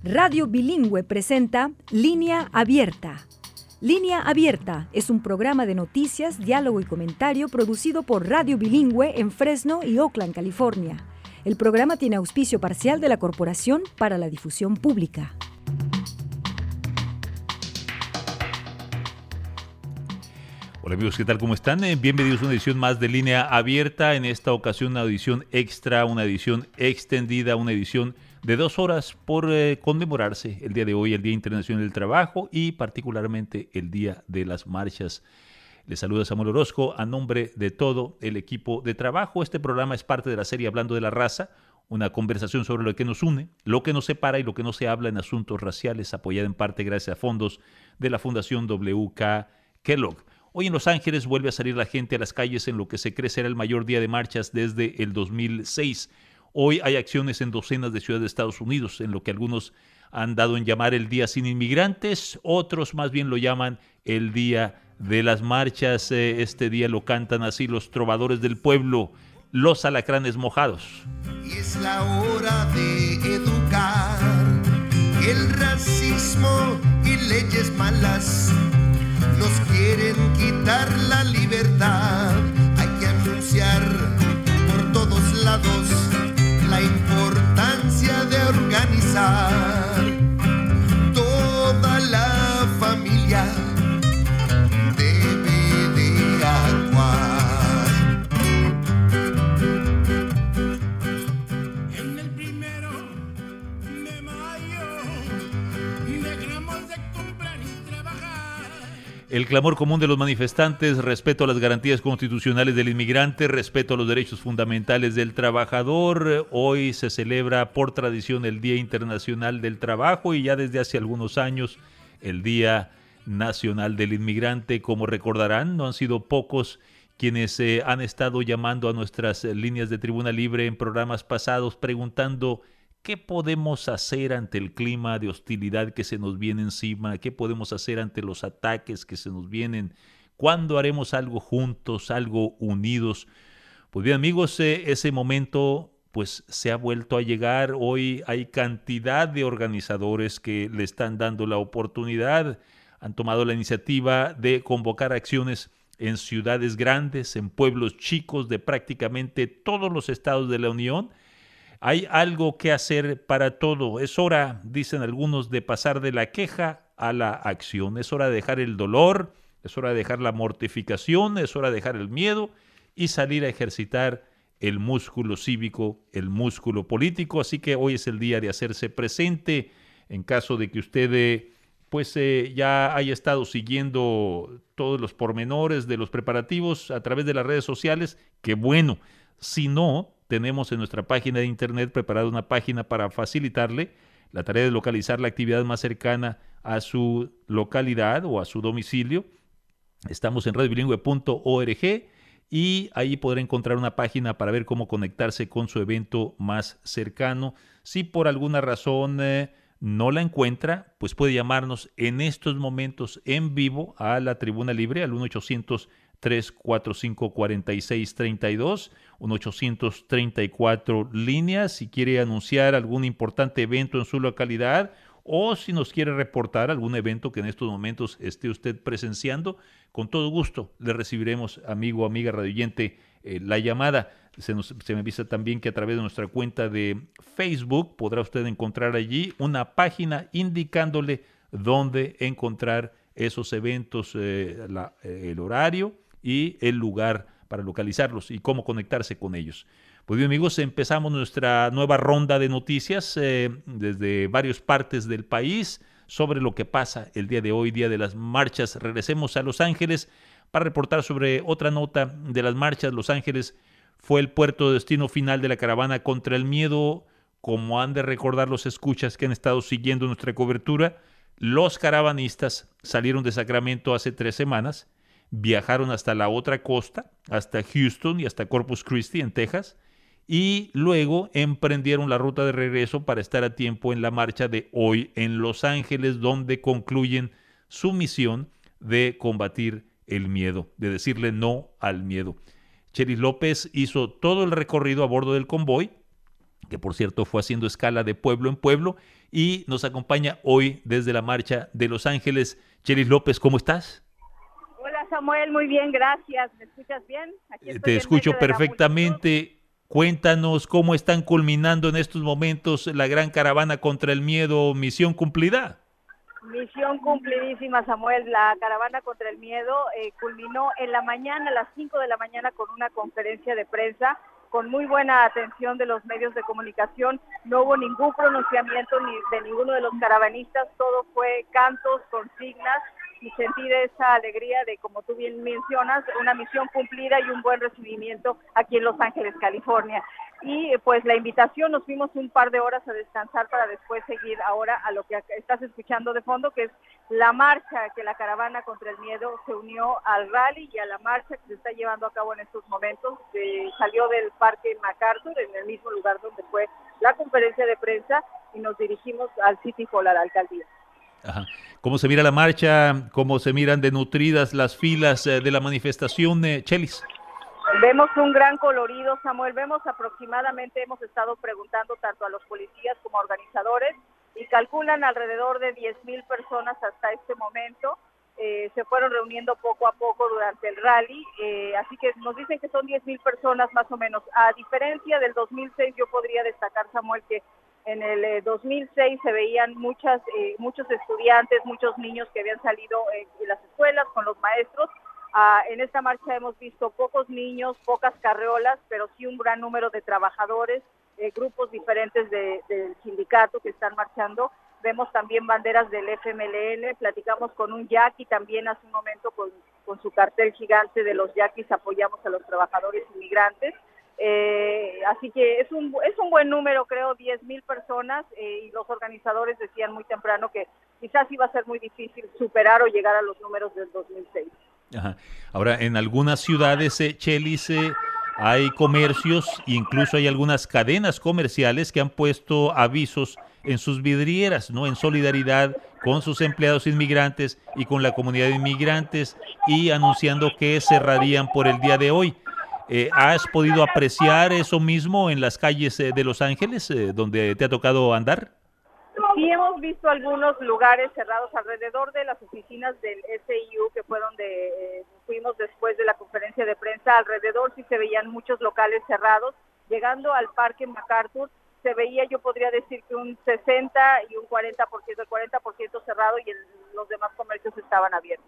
Radio Bilingüe presenta Línea Abierta. Línea Abierta es un programa de noticias, diálogo y comentario producido por Radio Bilingüe en Fresno y Oakland, California. El programa tiene auspicio parcial de la Corporación para la Difusión Pública. Hola amigos, ¿qué tal? ¿Cómo están? Bienvenidos a una edición más de Línea Abierta. En esta ocasión una edición extra, una edición extendida, una edición de 2 horas por conmemorarse el día de hoy, el Día Internacional del Trabajo y particularmente el Día de las Marchas. Les saluda Samuel Orozco a nombre de todo el equipo de trabajo. Este programa es parte de la serie Hablando de la Raza, una conversación sobre lo que nos une, lo que nos separa y lo que no se habla en asuntos raciales, apoyada en parte gracias a fondos de la Fundación W.K. Kellogg. Hoy en Los Ángeles vuelve a salir la gente a las calles en lo que se cree será el mayor día de marchas desde el 2006. Hoy hay acciones en docenas de ciudades de Estados Unidos, en lo que algunos han dado en llamar el Día Sin Inmigrantes, otros más bien lo llaman el Día de las Marchas. Este día lo cantan así los trovadores del pueblo, los alacranes mojados. Y es la hora de educar el racismo y leyes malas. Nos quieren quitar la libertad. Hay que anunciar por todos lados la importancia de organizar. Toda la familia debe de actuar. En el 1 de mayo dejamos de comprar y trabajar. El clamor común de los manifestantes: respeto a las garantías constitucionales del inmigrante, respeto a los derechos fundamentales del trabajador. Hoy se celebra por tradición el Día Internacional del Trabajo y ya desde hace algunos años el Día Nacional del Inmigrante. Como recordarán, no han sido pocos quienes han estado llamando a nuestras líneas de Tribuna Libre en programas pasados preguntando ¿qué podemos hacer ante el clima de hostilidad que se nos viene encima? ¿Qué podemos hacer ante los ataques que se nos vienen? ¿Cuándo haremos algo juntos, algo unidos? Pues bien amigos, ese momento pues se ha vuelto a llegar. Hoy hay cantidad de organizadores que le están dando la oportunidad, han tomado la iniciativa de convocar acciones en ciudades grandes, en pueblos chicos de prácticamente todos los estados de la Unión. Hay algo que hacer para todo. Es hora, dicen algunos, de pasar de la queja a la acción. Es hora de dejar el dolor, es hora de dejar la mortificación, es hora de dejar el miedo y salir a ejercitar el músculo cívico, el músculo político. Así que hoy es el día de hacerse presente. En caso de que usted ya haya estado siguiendo todos los pormenores de los preparativos a través de las redes sociales, qué bueno. Si no, tenemos en nuestra página de internet preparada una página para facilitarle la tarea de localizar la actividad más cercana a su localidad o a su domicilio. Estamos en radiobilingüe.org y ahí podrá encontrar una página para ver cómo conectarse con su evento más cercano. Si por alguna razón no la encuentra, pues puede llamarnos en estos momentos en vivo a la Tribuna Libre al 1-800-345-4632, 1-834 líneas, si quiere anunciar algún importante evento en su localidad o si nos quiere reportar algún evento que en estos momentos esté usted presenciando, con todo gusto le recibiremos, amigo o amiga radioyente, la llamada. Se me avisa también que a través de nuestra cuenta de Facebook podrá usted encontrar allí una página indicándole dónde encontrar esos eventos, el horario y el lugar para localizarlos y cómo conectarse con ellos. Pues bien amigos, empezamos nuestra nueva ronda de noticias desde varias partes del país sobre lo que pasa el día de hoy, Día de las Marchas. Regresemos a Los Ángeles para reportar sobre otra nota de las marchas. Los Ángeles fue el puerto de destino final de la caravana contra el miedo. Como han de recordar los escuchas que han estado siguiendo nuestra cobertura, los caravanistas salieron de Sacramento hace 3 semanas, viajaron hasta la otra costa, hasta Houston y hasta Corpus Christi en Texas, y luego emprendieron la ruta de regreso para estar a tiempo en la marcha de hoy en Los Ángeles, donde concluyen su misión de combatir el miedo, de decirle no al miedo. Chelis López hizo todo el recorrido a bordo del convoy que por cierto fue haciendo escala de pueblo en pueblo, y nos acompaña hoy desde la marcha de Los Ángeles. Chelis López, ¿cómo estás? Hola Samuel, muy bien, gracias. ¿Me escuchas bien? Aquí estoy Te en escucho medio de la multitud. perfectamente. Cuéntanos cómo están culminando en estos momentos la gran caravana contra el miedo. ¿Misión cumplida? Misión cumplidísima, Samuel. La caravana contra el miedo culminó en la mañana, a las 5 de la mañana, con una conferencia de prensa con muy buena atención de los medios de comunicación. No hubo ningún pronunciamiento ni de ninguno de los caravanistas, todo fue cantos, consignas, y sentir esa alegría de, como tú bien mencionas, una misión cumplida y un buen recibimiento aquí en Los Ángeles, California. Y pues la invitación, nos fuimos un par de horas a descansar para después seguir ahora a lo que estás escuchando de fondo, que es la marcha, que la caravana contra el miedo se unió al rally y a la marcha que se está llevando a cabo en estos momentos. Salió del Parque MacArthur, en el mismo lugar donde fue la conferencia de prensa, y nos dirigimos al City Hall, a la alcaldía. Ajá. ¿Cómo se mira la marcha? ¿Cómo se miran de nutridas las filas de la manifestación, Chelis? Vemos un gran colorido, Samuel. Vemos aproximadamente, hemos estado preguntando tanto a los policías como a organizadores, y calculan alrededor de 10,000 personas hasta este momento. Se fueron reuniendo poco a poco durante el rally, así que nos dicen que son 10,000 personas más o menos. A diferencia del 2006, yo podría destacar, Samuel, que en el 2006 se veían muchos estudiantes, muchos niños que habían salido en las escuelas con los maestros. En esta marcha hemos visto pocos niños, pocas carreolas, pero sí un gran número de trabajadores, grupos diferentes del sindicato que están marchando. Vemos también banderas del FMLN, platicamos con un yaqui también hace un momento con su cartel gigante de los yaquis, apoyamos a los trabajadores inmigrantes. Así que es un buen número, creo, 10,000 personas, y los organizadores decían muy temprano que quizás iba a ser muy difícil superar o llegar a los números del 2006. Ajá. Ahora, en algunas ciudades, Chelis, hay comercios, incluso hay algunas cadenas comerciales que han puesto avisos en sus vidrieras, ¿no? En solidaridad con sus empleados inmigrantes y con la comunidad de inmigrantes, y anunciando que cerrarían por el día de hoy. ¿Has podido apreciar eso mismo en las calles de Los Ángeles, donde te ha tocado andar? Sí, hemos visto algunos lugares cerrados alrededor de las oficinas del SIU, que fue donde fuimos después de la conferencia de prensa. Alrededor sí se veían muchos locales cerrados. Llegando al Parque MacArthur, se veía, yo podría decir que un 60 y un 40%, el 40% cerrado, y los demás comercios están abiertos.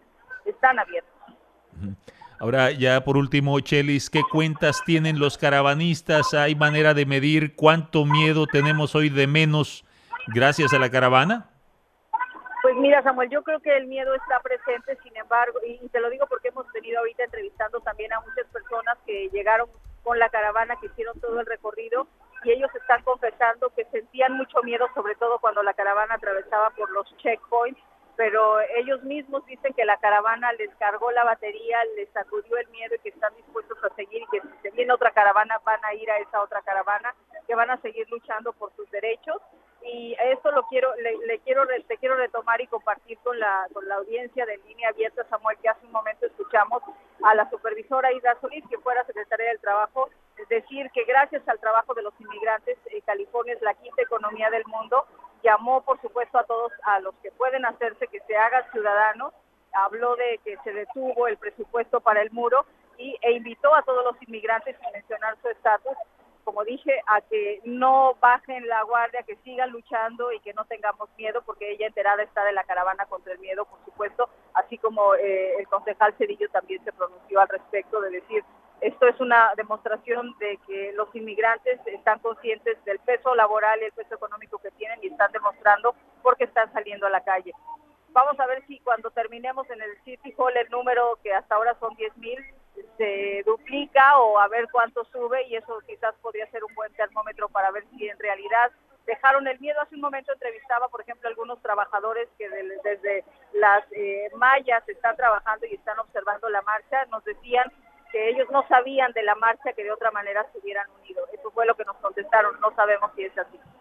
Ahora, ya por último, Chelis, ¿qué cuentas tienen los caravanistas? ¿Hay manera de medir cuánto miedo tenemos hoy de menos gracias a la caravana? Pues mira, Samuel, yo creo que el miedo está presente, sin embargo, y te lo digo porque hemos venido ahorita entrevistando también a muchas personas que llegaron con la caravana, que hicieron todo el recorrido, y ellos están confesando que sentían mucho miedo, sobre todo cuando la caravana atravesaba por los checkpoints, pero ellos mismos dicen que la caravana les cargó la batería, les sacudió el miedo, y que están dispuestos a seguir, y que si se viene otra caravana van a ir a esa otra caravana, que van a seguir luchando por sus derechos. Y esto te quiero retomar y compartir con la audiencia de Línea Abierta, Samuel, que hace un momento escuchamos a la supervisora Ida Solís, que fuera secretaria del Trabajo, decir que gracias al trabajo de los inmigrantes, California es la quinta economía del mundo. Llamó, por supuesto, a todos, a los que pueden hacerse, que se hagan ciudadanos. Habló de que se detuvo el presupuesto para el muro, e invitó a todos los inmigrantes, sin mencionar su estatus, como dije, a que no bajen la guardia, que sigan luchando y que no tengamos miedo, porque ella enterada está de la caravana contra el miedo, por supuesto, así como el concejal Cedillo también se pronunció al respecto, de decir, esto es una demostración de que los inmigrantes están conscientes del peso laboral y el peso económico que tienen, y están demostrando porque están saliendo a la calle. Vamos a ver si cuando terminemos en el City Hall el número, que hasta ahora son 10,000, se duplica, o a ver cuánto sube, y eso quizás podría ser un buen termómetro para ver si en realidad dejaron el miedo. Hace un momento entrevistaba, por ejemplo, a algunos trabajadores que desde las mallas están trabajando y están observando la marcha. Nos decían que ellos no sabían de la marcha, que de otra manera se hubieran unido. Eso fue lo que nos contestaron, no sabemos si es así.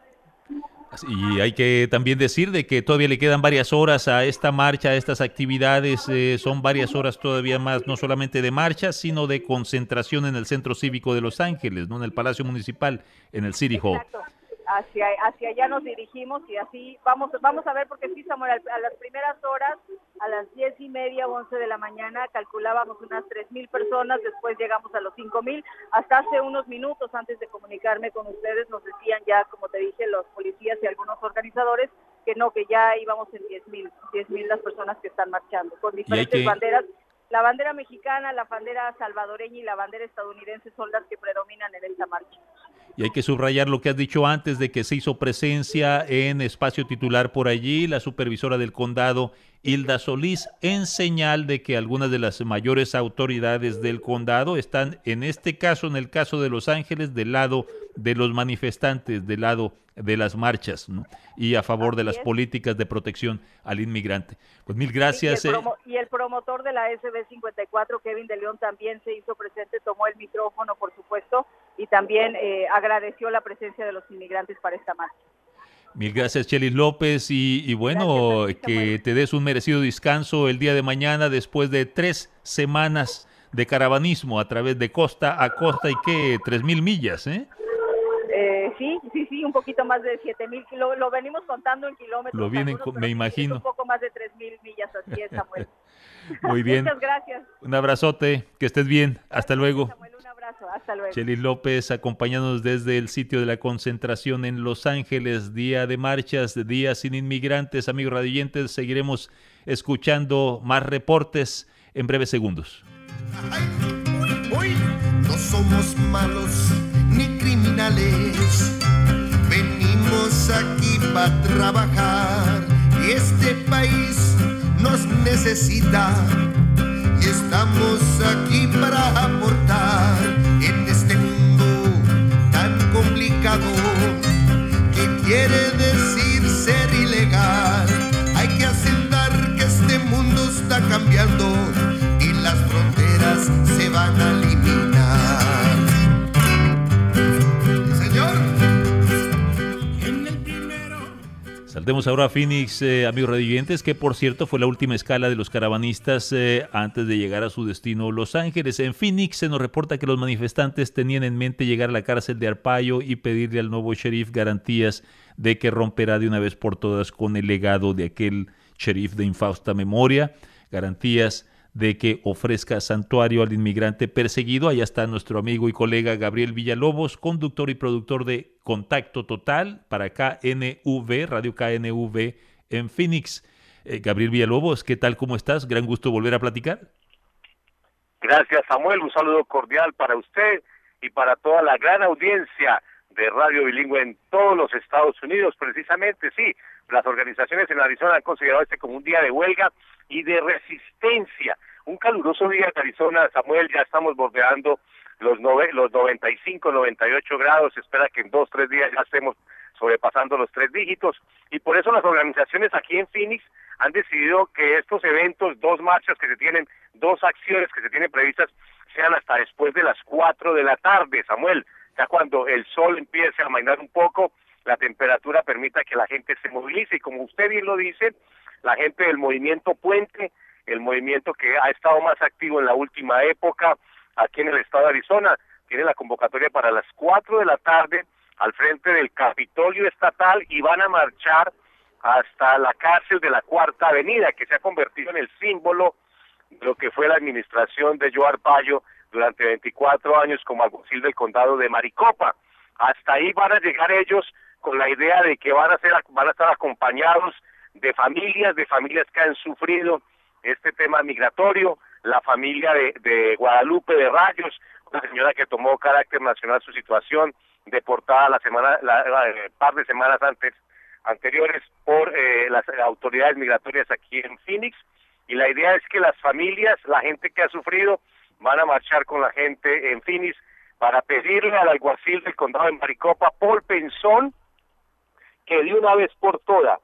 Y hay que también decir de que todavía le quedan varias horas a esta marcha, a estas actividades, son varias horas todavía más, no solamente de marcha, sino de concentración en el Centro Cívico de Los Ángeles, ¿no? En el Palacio Municipal, en el City Hall. Exacto. Hacia allá nos dirigimos y así vamos a ver, porque sí, Samuel, a las primeras horas, a las 10:30 o 11 de la mañana, calculábamos unas 3,000 personas, después llegamos a los 5,000, hasta hace unos minutos antes de comunicarme con ustedes nos decían ya, como te dije, los policías y algunos organizadores, que no, que ya íbamos en 10,000 las personas que están marchando, con diferentes banderas. La bandera mexicana, la bandera salvadoreña y la bandera estadounidense son las que predominan en esta marcha. Y hay que subrayar lo que has dicho antes de que se hizo presencia en espacio titular por allí la supervisora del condado, Hilda Solís, en señal de que algunas de las mayores autoridades del condado están, en este caso, en el caso de Los Ángeles, del lado de los manifestantes, del lado de las marchas, ¿no? Y a favor de las políticas de protección al inmigrante. Pues mil gracias. Sí, y el promotor de la SB 54, Kevin de León, también se hizo presente, tomó el micrófono, por supuesto, y también agradeció la presencia de los inmigrantes para esta marcha. Mil gracias, Chelis López, y bueno, gracias, que te des un merecido descanso el día de mañana después de 3 semanas de caravanismo a través de costa a costa y que 3,000 millas, ¿eh? Sí, un poquito más de 7,000, lo venimos contando en kilómetros. Lo vienen, me imagino. Un poco más de 3,000 millas, así es, Samuel. Muy bien. Muchas gracias. Un abrazote, que estés bien. Gracias, hasta luego. Samuel, un abrazo, hasta luego. Chelis López acompañándonos desde el sitio de la concentración en Los Ángeles, día de marchas, día sin inmigrantes. Amigos radioyentes, seguiremos escuchando más reportes en breves segundos. No somos malos ni criminales, venimos aquí para trabajar y este país nos necesita y estamos aquí para aportar en este mundo tan complicado que quiere decir ser ilegal. Hay que aceptar que este mundo está cambiando y las fronteras se van a eliminar. Saltemos ahora a Phoenix, amigos radioyentes, que por cierto fue la última escala de los caravanistas antes de llegar a su destino, Los Ángeles. En Phoenix se nos reporta que los manifestantes tenían en mente llegar a la cárcel de Arpaio y pedirle al nuevo sheriff garantías de que romperá de una vez por todas con el legado de aquel sheriff de infausta memoria, garantías de que ofrezca santuario al inmigrante perseguido. Allá está nuestro amigo y colega Gabriel Villalobos, conductor y productor de Contacto Total para KNV, Radio KNV en Phoenix. Gabriel Villalobos, ¿qué tal? ¿Cómo estás? Gran gusto volver a platicar. Gracias, Samuel. Un saludo cordial para usted y para toda la gran audiencia de Radio Bilingüe en todos los Estados Unidos. Precisamente, sí, las organizaciones en Arizona han considerado este como un día de huelga y de resistencia. Un caluroso día en Arizona, Samuel, ya estamos bordeando los 95, 98 grados. Se espera que en 2-3 días ya estemos sobrepasando los 3 dígitos. Y por eso las organizaciones aquí en Phoenix han decidido que estos eventos, 2 marchas que se tienen, 2 acciones que se tienen previstas, sean hasta después de las 4 de la tarde, Samuel. Ya cuando el sol empiece a amainar un poco, la temperatura permita que la gente se movilice. Y como usted bien lo dice, la gente del movimiento Puente, el movimiento que ha estado más activo en la última época aquí en el estado de Arizona, tiene la convocatoria para las 4 de la tarde al frente del Capitolio Estatal y van a marchar hasta la cárcel de la Cuarta Avenida, que se ha convertido en el símbolo de lo que fue la administración de Joe Arpaio durante 24 años como alguacil del condado de Maricopa. Hasta ahí van a llegar ellos con la idea de que van a estar acompañados de familias que han sufrido este tema migratorio. La familia de Guadalupe de Rayos, una señora que tomó carácter nacional su situación, deportada par de semanas anteriores por las autoridades migratorias aquí en Phoenix. Y la idea es que las familias, la gente que ha sufrido, van a marchar con la gente en Phoenix para pedirle al alguacil del condado de Maricopa, Paul Pinzón, que de una vez por todas,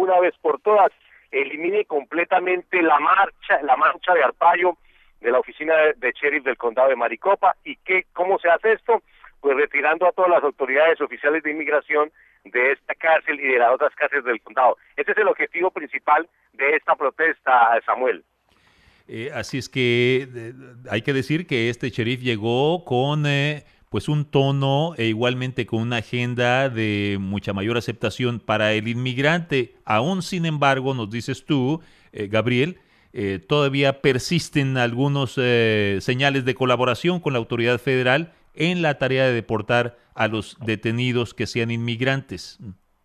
elimine completamente la mancha de Arpaio de la oficina de sheriff del condado de Maricopa. ¿Y cómo se hace esto? Pues retirando a todas las autoridades oficiales de inmigración de esta cárcel y de las otras cárceles del condado. Ese es el objetivo principal de esta protesta, Samuel. Así es que hay que decir que este sheriff llegó con pues un tono e igualmente con una agenda de mucha mayor aceptación para el inmigrante. Aún sin embargo, nos dices tú, Gabriel, todavía persisten algunos señales de colaboración con la autoridad federal en la tarea de deportar a los detenidos que sean inmigrantes.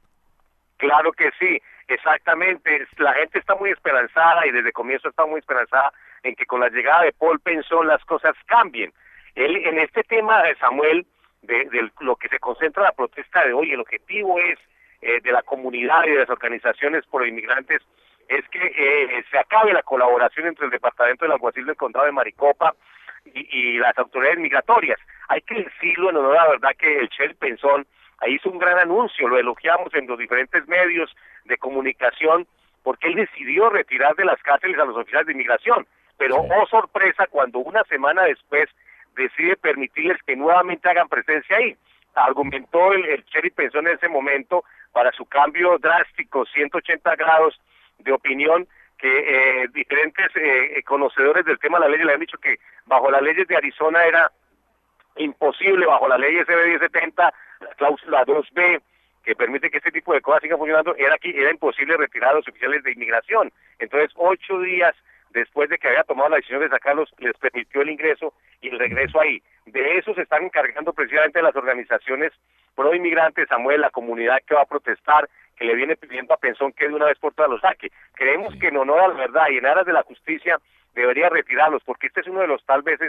Claro que sí, exactamente. La gente está muy esperanzada y desde el comienzo está muy esperanzada en que con la llegada de Paul Pinzón las cosas cambien. En este tema, Samuel, de lo que se concentra la protesta de hoy, el objetivo es de la comunidad y de las organizaciones por inmigrantes es que se acabe la colaboración entre el Departamento del Alguacil del Condado de Maricopa y las autoridades migratorias. Hay que decirlo en honor a la verdad que el sheriff Pinzón ahí hizo un gran anuncio, lo elogiamos en los diferentes medios de comunicación, porque él decidió retirar de las cárceles a los oficiales de inmigración, pero oh sorpresa cuando una semana después decide permitirles que nuevamente hagan presencia ahí. Argumentó el sheriff Pinzón en ese momento para su cambio drástico, 180 grados de opinión, que diferentes conocedores del tema de la ley le han dicho que bajo las leyes de Arizona era imposible, bajo la ley SB 1070, la cláusula 2B, que permite que este tipo de cosas sigan funcionando, era imposible retirar a los oficiales de inmigración. Entonces, 8 días después de que había tomado la decisión de sacarlos, les permitió el ingreso y el regreso ahí. De eso se están encargando precisamente las organizaciones pro inmigrantes, Samuel, la comunidad que va a protestar, que le viene pidiendo a Pinzón que de una vez por todas los saque. Creemos que en honor a la verdad y en aras de la justicia debería retirarlos, porque este es uno de los tal vez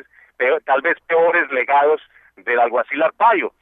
peores legados del alguacil Arpaio.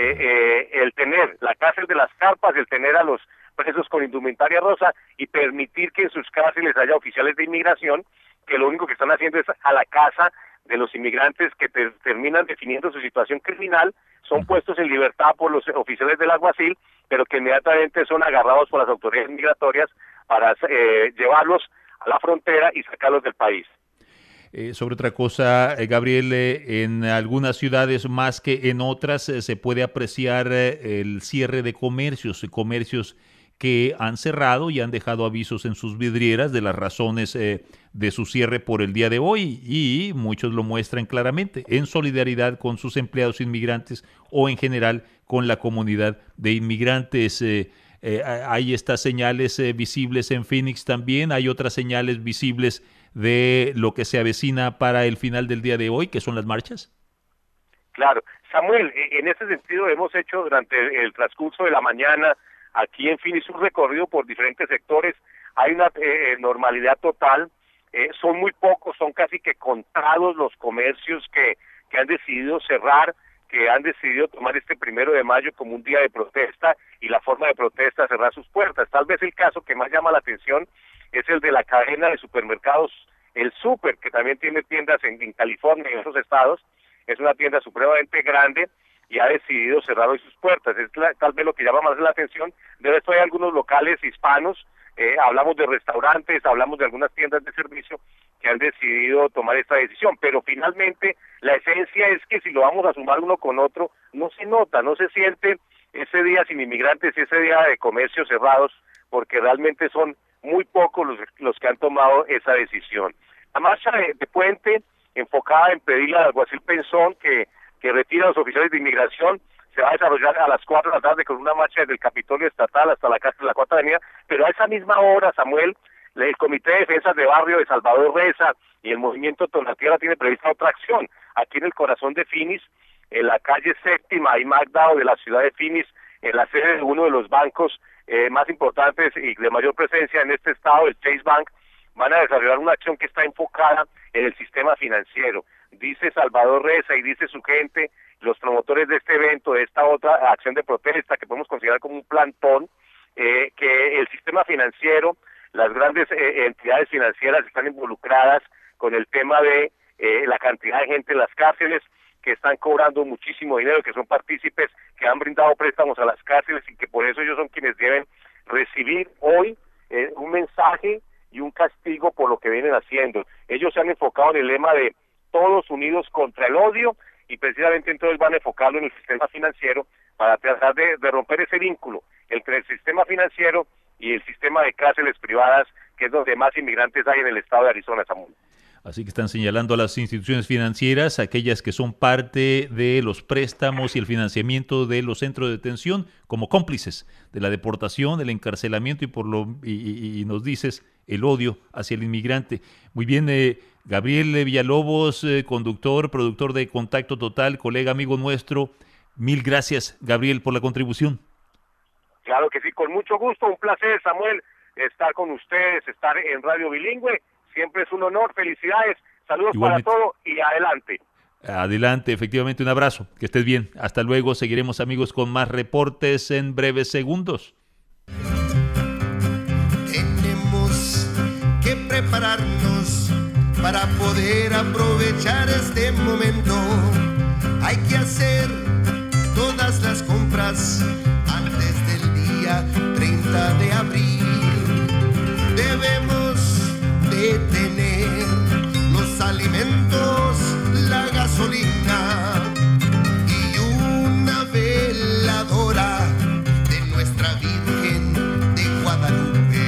El tener la cárcel de las carpas, el tener a los presos con indumentaria rosa y permitir que en sus cárceles haya oficiales de inmigración que lo único que están haciendo es a la casa de los inmigrantes que terminan definiendo su situación criminal, son puestos en libertad por los oficiales del alguacil, pero que inmediatamente son agarrados por las autoridades migratorias para llevarlos a la frontera y sacarlos del país. Sobre otra cosa, Gabriel, en algunas ciudades más que en otras se puede apreciar el cierre de comercios que han cerrado y han dejado avisos en sus vidrieras de las razones de su cierre por el día de hoy, y muchos lo muestran claramente en solidaridad con sus empleados inmigrantes o en general con la comunidad de inmigrantes. Hay estas señales visibles en Phoenix también, hay otras señales visibles de lo que se avecina para el final del día de hoy, que son las marchas. Claro, Samuel, en ese sentido hemos hecho durante el transcurso de la mañana aquí en Phoenix un recorrido por diferentes sectores. Hay una normalidad total, son muy pocos, son casi que contados los comercios que han decidido cerrar, que han decidido tomar este 1 de mayo como un día de protesta y la forma de protesta cerrar sus puertas. Tal vez el caso que más llama la atención es el de la cadena de supermercados, el Super, que también tiene tiendas en California y en otros estados. Es una tienda supremamente grande y ha decidido cerrar hoy sus puertas. Es tal vez lo que llama más la atención. De resto hay algunos locales hispanos, hablamos de restaurantes, hablamos de algunas tiendas de servicio que han decidido tomar esta decisión, pero finalmente la esencia es que si lo vamos a sumar uno con otro, no se nota, no se siente ese día sin inmigrantes y ese día de comercios cerrados, porque realmente son muy pocos los que han tomado esa decisión. La marcha de Puente, enfocada en pedirle al alguacil Pinzón que retire a los oficiales de inmigración, se va a desarrollar a las 4 de la tarde con una marcha desde el Capitolio Estatal hasta la casa de la Cuarta Avenida, pero a esa misma hora, Samuel, el Comité de Defensas de Barrio de Salvador Reza y el Movimiento Tonatiera tiene prevista otra acción. Aquí en el corazón de Phoenix, en la calle Séptima y Magdao de la ciudad de Phoenix, en la sede de uno de los bancos más importantes y de mayor presencia en este estado, el Chase Bank, van a desarrollar una acción que está enfocada en el sistema financiero. Dice Salvador Reza y dice su gente, los promotores de este evento, de esta otra acción de protesta que podemos considerar como un plantón, que el sistema financiero, las grandes entidades financieras están involucradas con el tema de la cantidad de gente en las cárceles, que están cobrando muchísimo dinero, que son partícipes, que han brindado préstamos a las cárceles y que por eso ellos son quienes deben recibir hoy un mensaje y un castigo por lo que vienen haciendo. Ellos se han enfocado en el lema de todos unidos contra el odio y precisamente entonces van a enfocarlo en el sistema financiero para tratar de romper ese vínculo entre el sistema financiero y el sistema de cárceles privadas, que es donde más inmigrantes hay en el estado de Arizona, Samuel. Así que están señalando a las instituciones financieras, aquellas que son parte de los préstamos y el financiamiento de los centros de detención, como cómplices de la deportación, el encarcelamiento y nos dices el odio hacia el inmigrante. Muy bien, Gabriel Villalobos, conductor, productor de Contacto Total, colega, amigo nuestro. Mil gracias, Gabriel, por la contribución. Claro que sí, con mucho gusto, un placer, Samuel, estar con ustedes, estar en Radio Bilingüe. Siempre es un honor, felicidades, saludos igualmente para todos y adelante. Adelante, efectivamente, un abrazo, que estés bien. Hasta luego, seguiremos amigos con más reportes en breves segundos. Tenemos que prepararnos para poder aprovechar este momento. Hay que hacer todas las compras antes del día 30 de abril. Debemos de tener los alimentos, la gasolina y una veladora de nuestra Virgen de Guadalupe.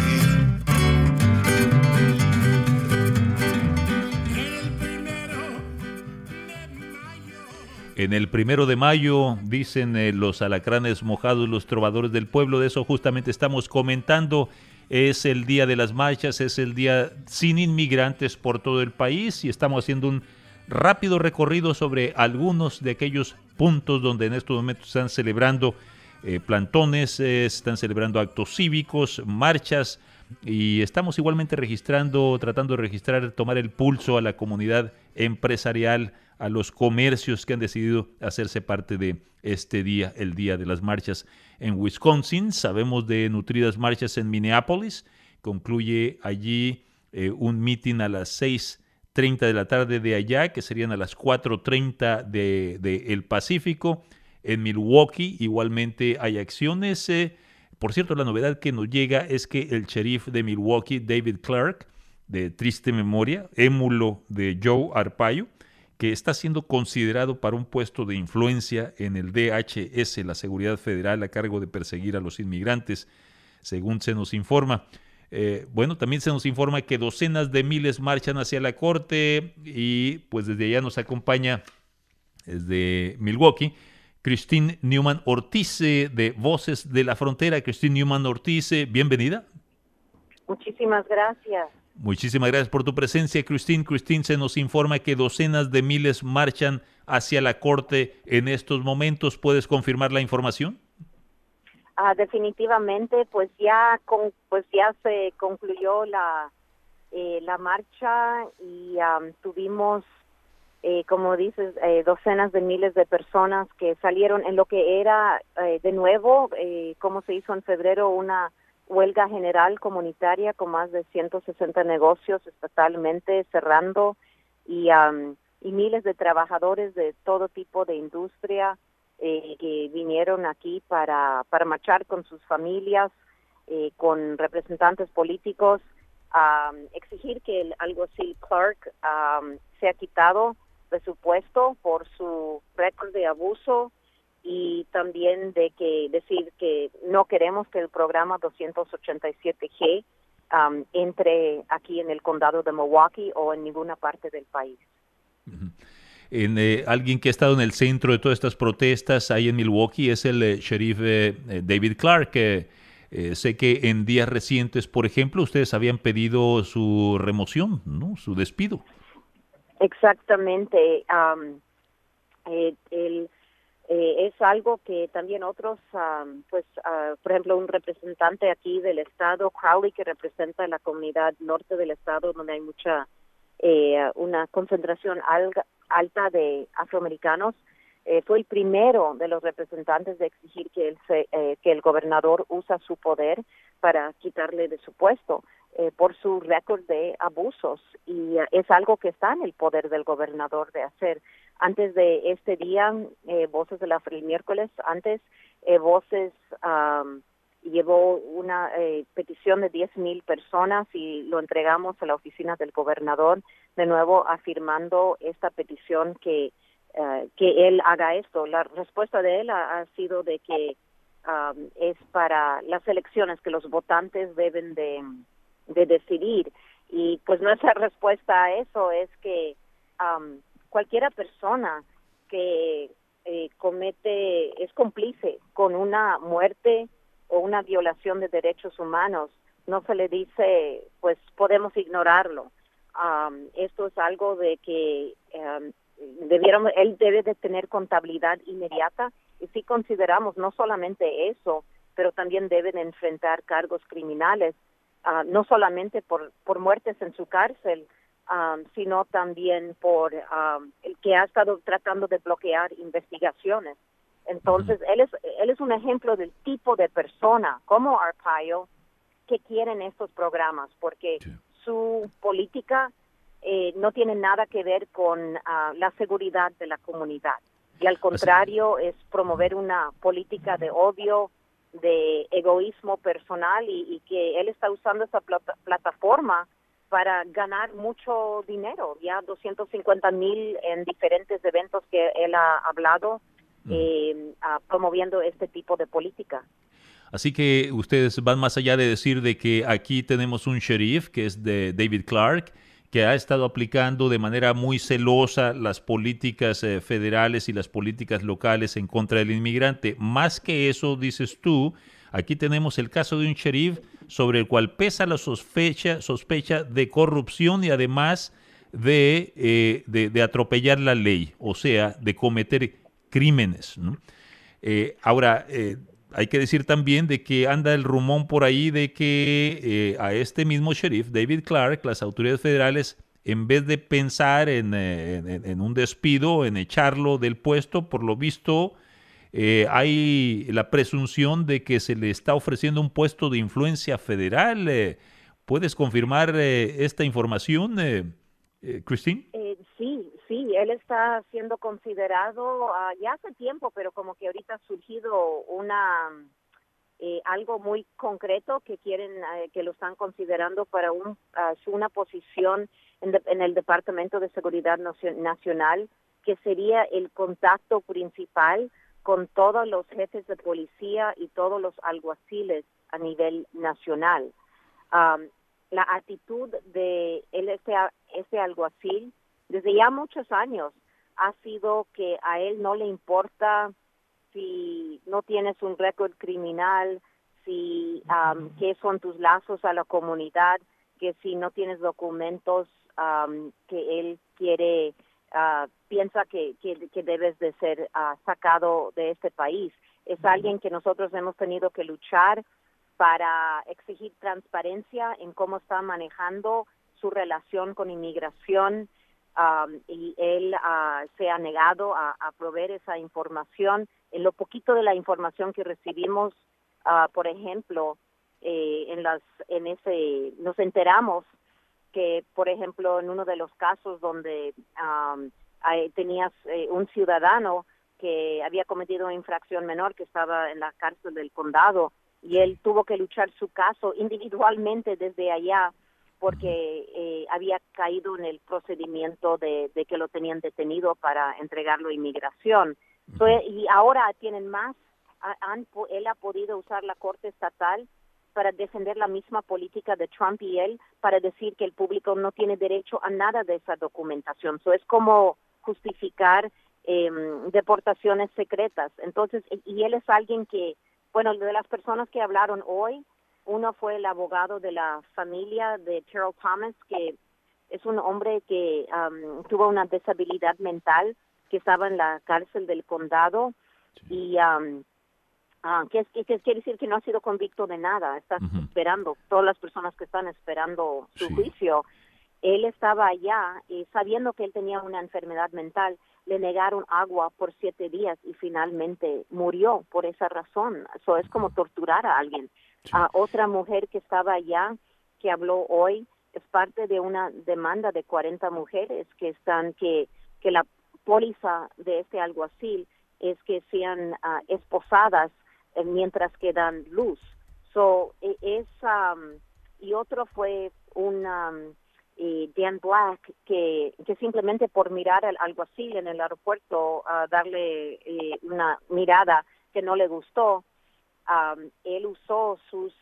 En el 1 de mayo, dicen los alacranes mojados, los trovadores del pueblo, de eso justamente estamos comentando. Es el día de las marchas, es el día sin inmigrantes por todo el país y estamos haciendo un rápido recorrido sobre algunos de aquellos puntos donde en estos momentos están celebrando plantones, están celebrando actos cívicos, marchas y estamos igualmente tratando de registrar, tomar el pulso a la comunidad empresarial, a los comercios que han decidido hacerse parte de este día, el día de las marchas en Wisconsin. Sabemos de nutridas marchas en Minneapolis. Concluye allí un meeting a las 6:30 de la tarde de allá, que serían a las 4:30 de el Pacífico. En Milwaukee igualmente hay acciones. Por cierto, la novedad que nos llega es que el sheriff de Milwaukee, David Clark, de triste memoria, émulo de Joe Arpaio, que está siendo considerado para un puesto de influencia en el DHS, la Seguridad Federal, a cargo de perseguir a los inmigrantes, según se nos informa. También se nos informa que docenas de miles marchan hacia la corte y pues desde allá nos acompaña desde Milwaukee Christine Newman Ortiz de Voces de la Frontera. Christine Newman Ortiz, bienvenida. Muchísimas gracias. Muchísimas gracias por tu presencia, Christine. Christine, se nos informa que docenas de miles marchan hacia la corte en estos momentos. ¿Puedes confirmar la información? Definitivamente, pues ya se concluyó la marcha y tuvimos, como dices, docenas de miles de personas que salieron en lo que era de nuevo, como se hizo en febrero, una huelga general comunitaria con más de 160 negocios estatalmente cerrando y miles de trabajadores de todo tipo de industria que vinieron aquí para marchar con sus familias, con representantes políticos, exigir que el alguacil Clark sea quitado de su puesto por su récord de abuso y también decir que no queremos que el programa 287G entre aquí en el condado de Milwaukee o en ninguna parte del país. Alguien que ha estado en el centro de todas estas protestas ahí en Milwaukee es el sheriff David Clark. Sé que en días recientes, por ejemplo, ustedes habían pedido su remoción, ¿no? Su despido. Exactamente. Es algo que también otros, por ejemplo, un representante aquí del estado, Crowley, que representa la comunidad norte del estado, donde hay una concentración alta de afroamericanos, fue el primero de los representantes de exigir que el gobernador usa su poder para quitarle de su puesto por su récord de abusos, y es algo que está en el poder del gobernador de hacer. Antes de este día, Voces el miércoles, Voces llevó una petición de 10,000 personas y lo entregamos a la oficina del gobernador, de nuevo afirmando esta petición que que él haga esto. La respuesta de él ha sido de que es para las elecciones que los votantes deben de decidir. Y pues nuestra respuesta a eso es que cualquiera persona que es cómplice con una muerte o una violación de derechos humanos, no se le dice, pues podemos ignorarlo. Esto es algo de que él debe de tener contabilidad inmediata, y si consideramos no solamente eso, pero también deben enfrentar cargos criminales, no solamente por muertes en su cárcel, sino también por el que ha estado tratando de bloquear investigaciones. Entonces, él es un ejemplo del tipo de persona, como Arpaio, que quieren estos programas, porque su política no tiene nada que ver con la seguridad de la comunidad. Y al contrario, es promover una política de odio, de egoísmo personal, y que él está usando esa plataforma para ganar mucho dinero, ya 250,000 en diferentes eventos que él ha hablado, promoviendo este tipo de política. Así que ustedes van más allá de decir de que aquí tenemos un sheriff, que es de David Clarke, que ha estado aplicando de manera muy celosa las políticas federales y las políticas locales en contra del inmigrante. Más que eso, dices tú, aquí tenemos el caso de un sheriff sobre el cual pesa la sospecha de corrupción y además de atropellar la ley, o sea, de cometer crímenes, ¿no? Ahora, hay que decir también de que anda el rumor por ahí de que a este mismo sheriff, David Clarke, las autoridades federales, en vez de pensar en un despido, en echarlo del puesto, por lo visto hay la presunción de que se le está ofreciendo un puesto de influencia federal. ¿Puedes confirmar esta información, Christine? Sí, él está siendo considerado ya hace tiempo, pero como que ahorita ha surgido algo muy concreto que quieren, que lo están considerando para una posición en el Departamento de Seguridad Nacional, que sería el contacto principal con todos los jefes de policía y todos los alguaciles a nivel nacional. La actitud de este alguacil desde ya muchos años ha sido que a él no le importa si no tienes un récord criminal, si qué son tus lazos a la comunidad, que si no tienes documentos que él quiere, piensa que debes de ser sacado de este país. Es alguien que nosotros hemos tenido que luchar para exigir transparencia en cómo está manejando su relación con inmigración, y él se ha negado a proveer esa información. En lo poquito de la información que recibimos, por ejemplo, nos enteramos que, por ejemplo, en uno de los casos donde tenías un ciudadano que había cometido una infracción menor, que estaba en la cárcel del condado, y él tuvo que luchar su caso individualmente desde allá, porque había caído en el procedimiento de que lo tenían detenido para entregarlo a inmigración. Y ahora tienen más, él ha podido usar la Corte Estatal para defender la misma política de Trump y él, para decir que el público no tiene derecho a nada de esa documentación. Es como justificar deportaciones secretas. Entonces, y él es alguien que, bueno, de las personas que hablaron hoy, uno fue el abogado de la familia de Terrell Thomas, que es un hombre que tuvo una disabilidad mental, que estaba en la cárcel del condado, y que quiere decir que no ha sido convicto de nada, está esperando, todas las personas que están esperando su juicio. Él estaba allá y sabiendo que él tenía una enfermedad mental, le negaron agua por 7 días y finalmente murió por esa razón. Eso es como torturar a alguien. Otra mujer que estaba allá, que habló hoy, es parte de una demanda de 40 mujeres que la póliza de este alguacil es que sean esposadas mientras que dan luz. Y otro fue Dan Black, que simplemente por mirar al alguacil en el aeropuerto, darle una mirada que no le gustó, él usó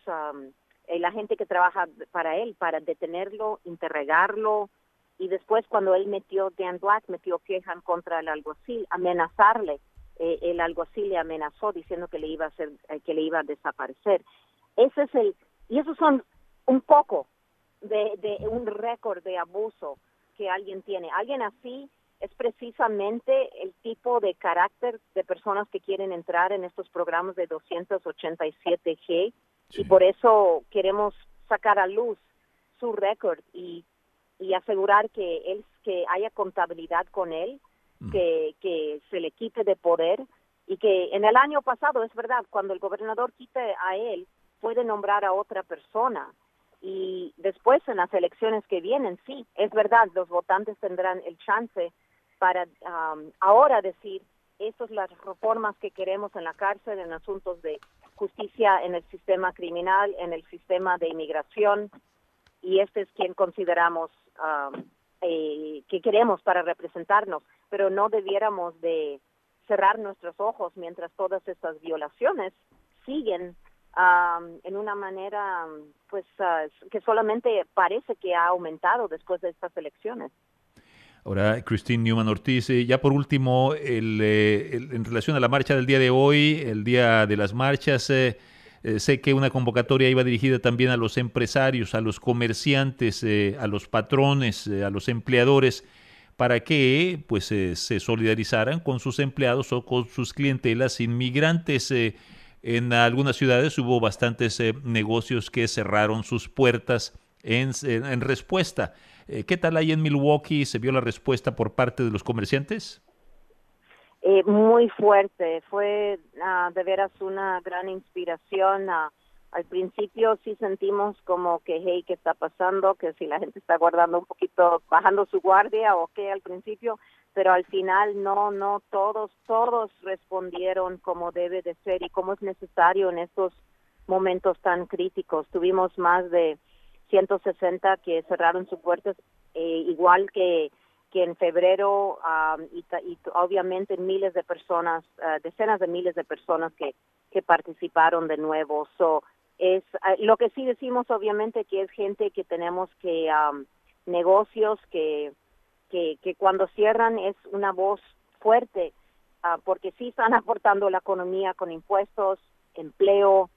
la gente que trabaja para él para detenerlo, interrogarlo, y después cuando Dan Black metió queja contra el alguacil, amenazarle. El alguacil le amenazó diciendo que le iba a desaparecer. Y esos son un poco de un récord de abuso que alguien tiene. Alguien así es precisamente el tipo de carácter de personas que quieren entrar en estos programas de 287G, sí. Y por eso queremos sacar a luz su récord y asegurar que haya contabilidad con él, que se le quite de poder, y que en el año pasado, es verdad, cuando el gobernador quite a él, puede nombrar a otra persona. Y después en las elecciones que vienen, sí, es verdad, los votantes tendrán el chance para ahora decir, estas son las reformas que queremos en la cárcel, en asuntos de justicia, en el sistema criminal, en el sistema de inmigración, y este es quien consideramos que queremos para representarnos, pero no debiéramos de cerrar nuestros ojos mientras todas estas violaciones siguen en una manera que solamente parece que ha aumentado después de estas elecciones. Ahora, Christine Newman Ortiz, ya por último, en relación a la marcha del día de hoy, el día de las marchas, sé que una convocatoria iba dirigida también a los empresarios, a los comerciantes, a los patrones, a los empleadores, para que pues se solidarizaran con sus empleados o con sus clientelas inmigrantes. En algunas ciudades hubo bastantes negocios que cerraron sus puertas en respuesta. ¿Qué tal ahí en Milwaukee? ¿Se vio la respuesta por parte de los comerciantes? Muy fuerte. Fue de veras una gran inspiración. Al principio sí sentimos como que, hey, ¿qué está pasando? Que si la gente está guardando un poquito, bajando su guardia o qué al principio, pero al final no, todos respondieron como debe de ser y como es necesario en estos momentos tan críticos. Tuvimos más de 160 que cerraron sus puertas, igual que en febrero, y obviamente miles de personas, decenas de miles de personas que participaron de nuevo. Es lo que sí decimos obviamente que es gente que tenemos que negocios que cuando cierran es una voz fuerte, porque sí están aportando a la economía con impuestos, empleo,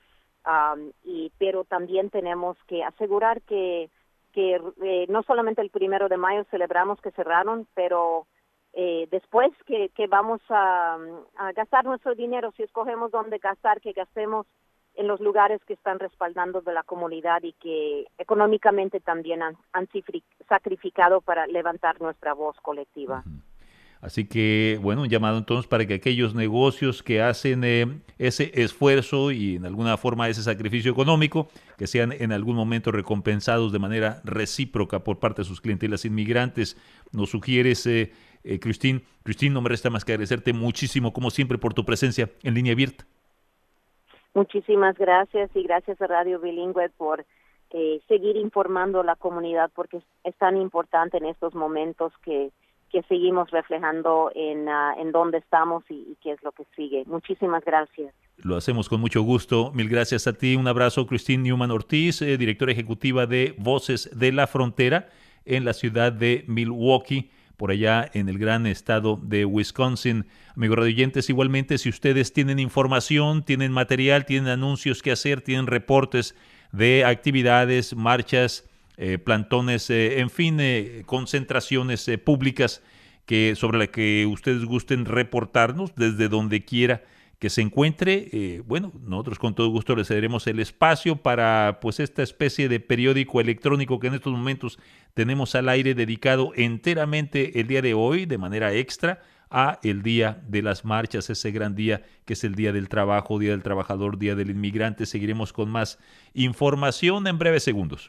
pero también tenemos que asegurar que no solamente el 1 de mayo celebramos que cerraron, pero después que vamos a gastar nuestro dinero, si escogemos dónde gastar, que gastemos en los lugares que están respaldando de la comunidad y que económicamente también han sacrificado para levantar nuestra voz colectiva. Uh-huh. Así que, bueno, un llamado entonces para que aquellos negocios que hacen ese esfuerzo y en alguna forma ese sacrificio económico, que sean en algún momento recompensados de manera recíproca por parte de sus clientelas inmigrantes. Nos sugieres, Christine, no me resta más que agradecerte muchísimo, como siempre, por tu presencia en Línea Abierta. Muchísimas gracias y gracias a Radio Bilingüe por seguir informando a la comunidad, porque es tan importante en estos momentos que seguimos reflejando en dónde estamos y qué es lo que sigue. Muchísimas gracias. Lo hacemos con mucho gusto. Mil gracias a ti. Un abrazo, Christine Newman Ortiz, directora ejecutiva de Voces de la Frontera en la ciudad de Milwaukee, por allá en el gran estado de Wisconsin. Amigos radioyentes, igualmente, si ustedes tienen información, tienen material, tienen anuncios que hacer, tienen reportes de actividades, marchas, plantones, en fin, concentraciones públicas sobre las que ustedes gusten reportarnos desde donde quiera que se encuentre, bueno, nosotros con todo gusto les cederemos el espacio para pues esta especie de periódico electrónico que en estos momentos tenemos al aire, dedicado enteramente el día de hoy de manera extra a el Día de las Marchas, ese gran día que es el Día del Trabajo, Día del Trabajador, Día del Inmigrante. Seguiremos con más información en breves segundos.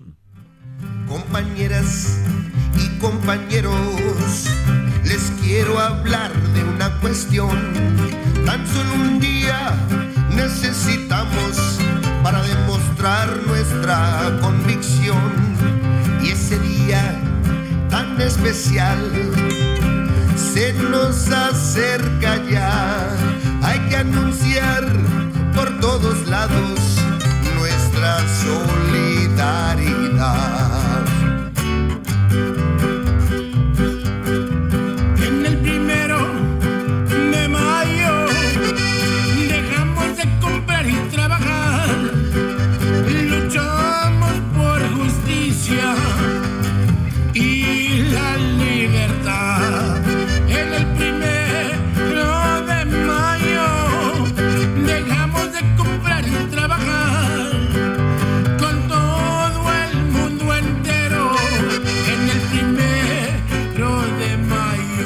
Compañeras y compañeros, les quiero hablar de una cuestión. Tan solo un día necesitamos para demostrar nuestra convicción. Y ese día especial se nos acerca ya. Hay que anunciar por todos lados nuestra solidaridad. En el 1 de mayo dejamos de comprar y trabajar, luchamos por justicia y la libertad. En el 1 de mayo dejamos de comprar y trabajar con todo el mundo entero. En el 1 de mayo.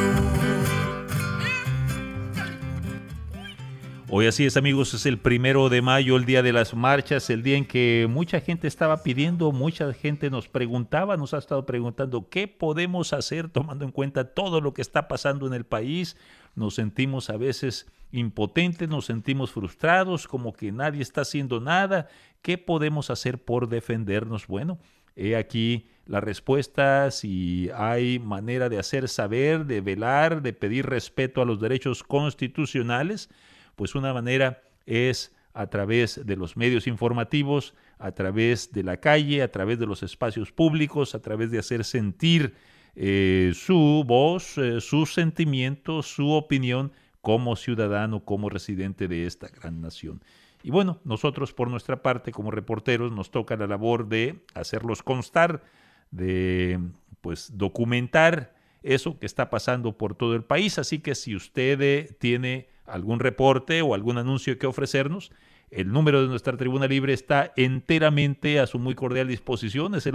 Hoy así es, amigos, es el 1 de mayo, el día de las marchas, el día en que mucha gente estaba pidiendo, mucha gente nos preguntaba, nos ha estado preguntando qué podemos hacer tomando en cuenta todo lo que está pasando en el país. Nos sentimos a veces impotentes, nos sentimos frustrados, como que nadie está haciendo nada. ¿Qué podemos hacer por defendernos? Bueno, he aquí la respuesta. Si hay manera de hacer saber, de velar, de pedir respeto a los derechos constitucionales, pues una manera es a través de los medios informativos, a través de la calle, a través de los espacios públicos, a través de hacer sentir su voz, sus sentimientos, su opinión como ciudadano, como residente de esta gran nación. Y bueno, nosotros por nuestra parte como reporteros nos toca la labor de hacerlos constar, de pues documentar eso que está pasando por todo el país. Así que si usted tiene algún reporte o algún anuncio que ofrecernos, el número de nuestra tribuna libre está enteramente a su muy cordial disposición. Es el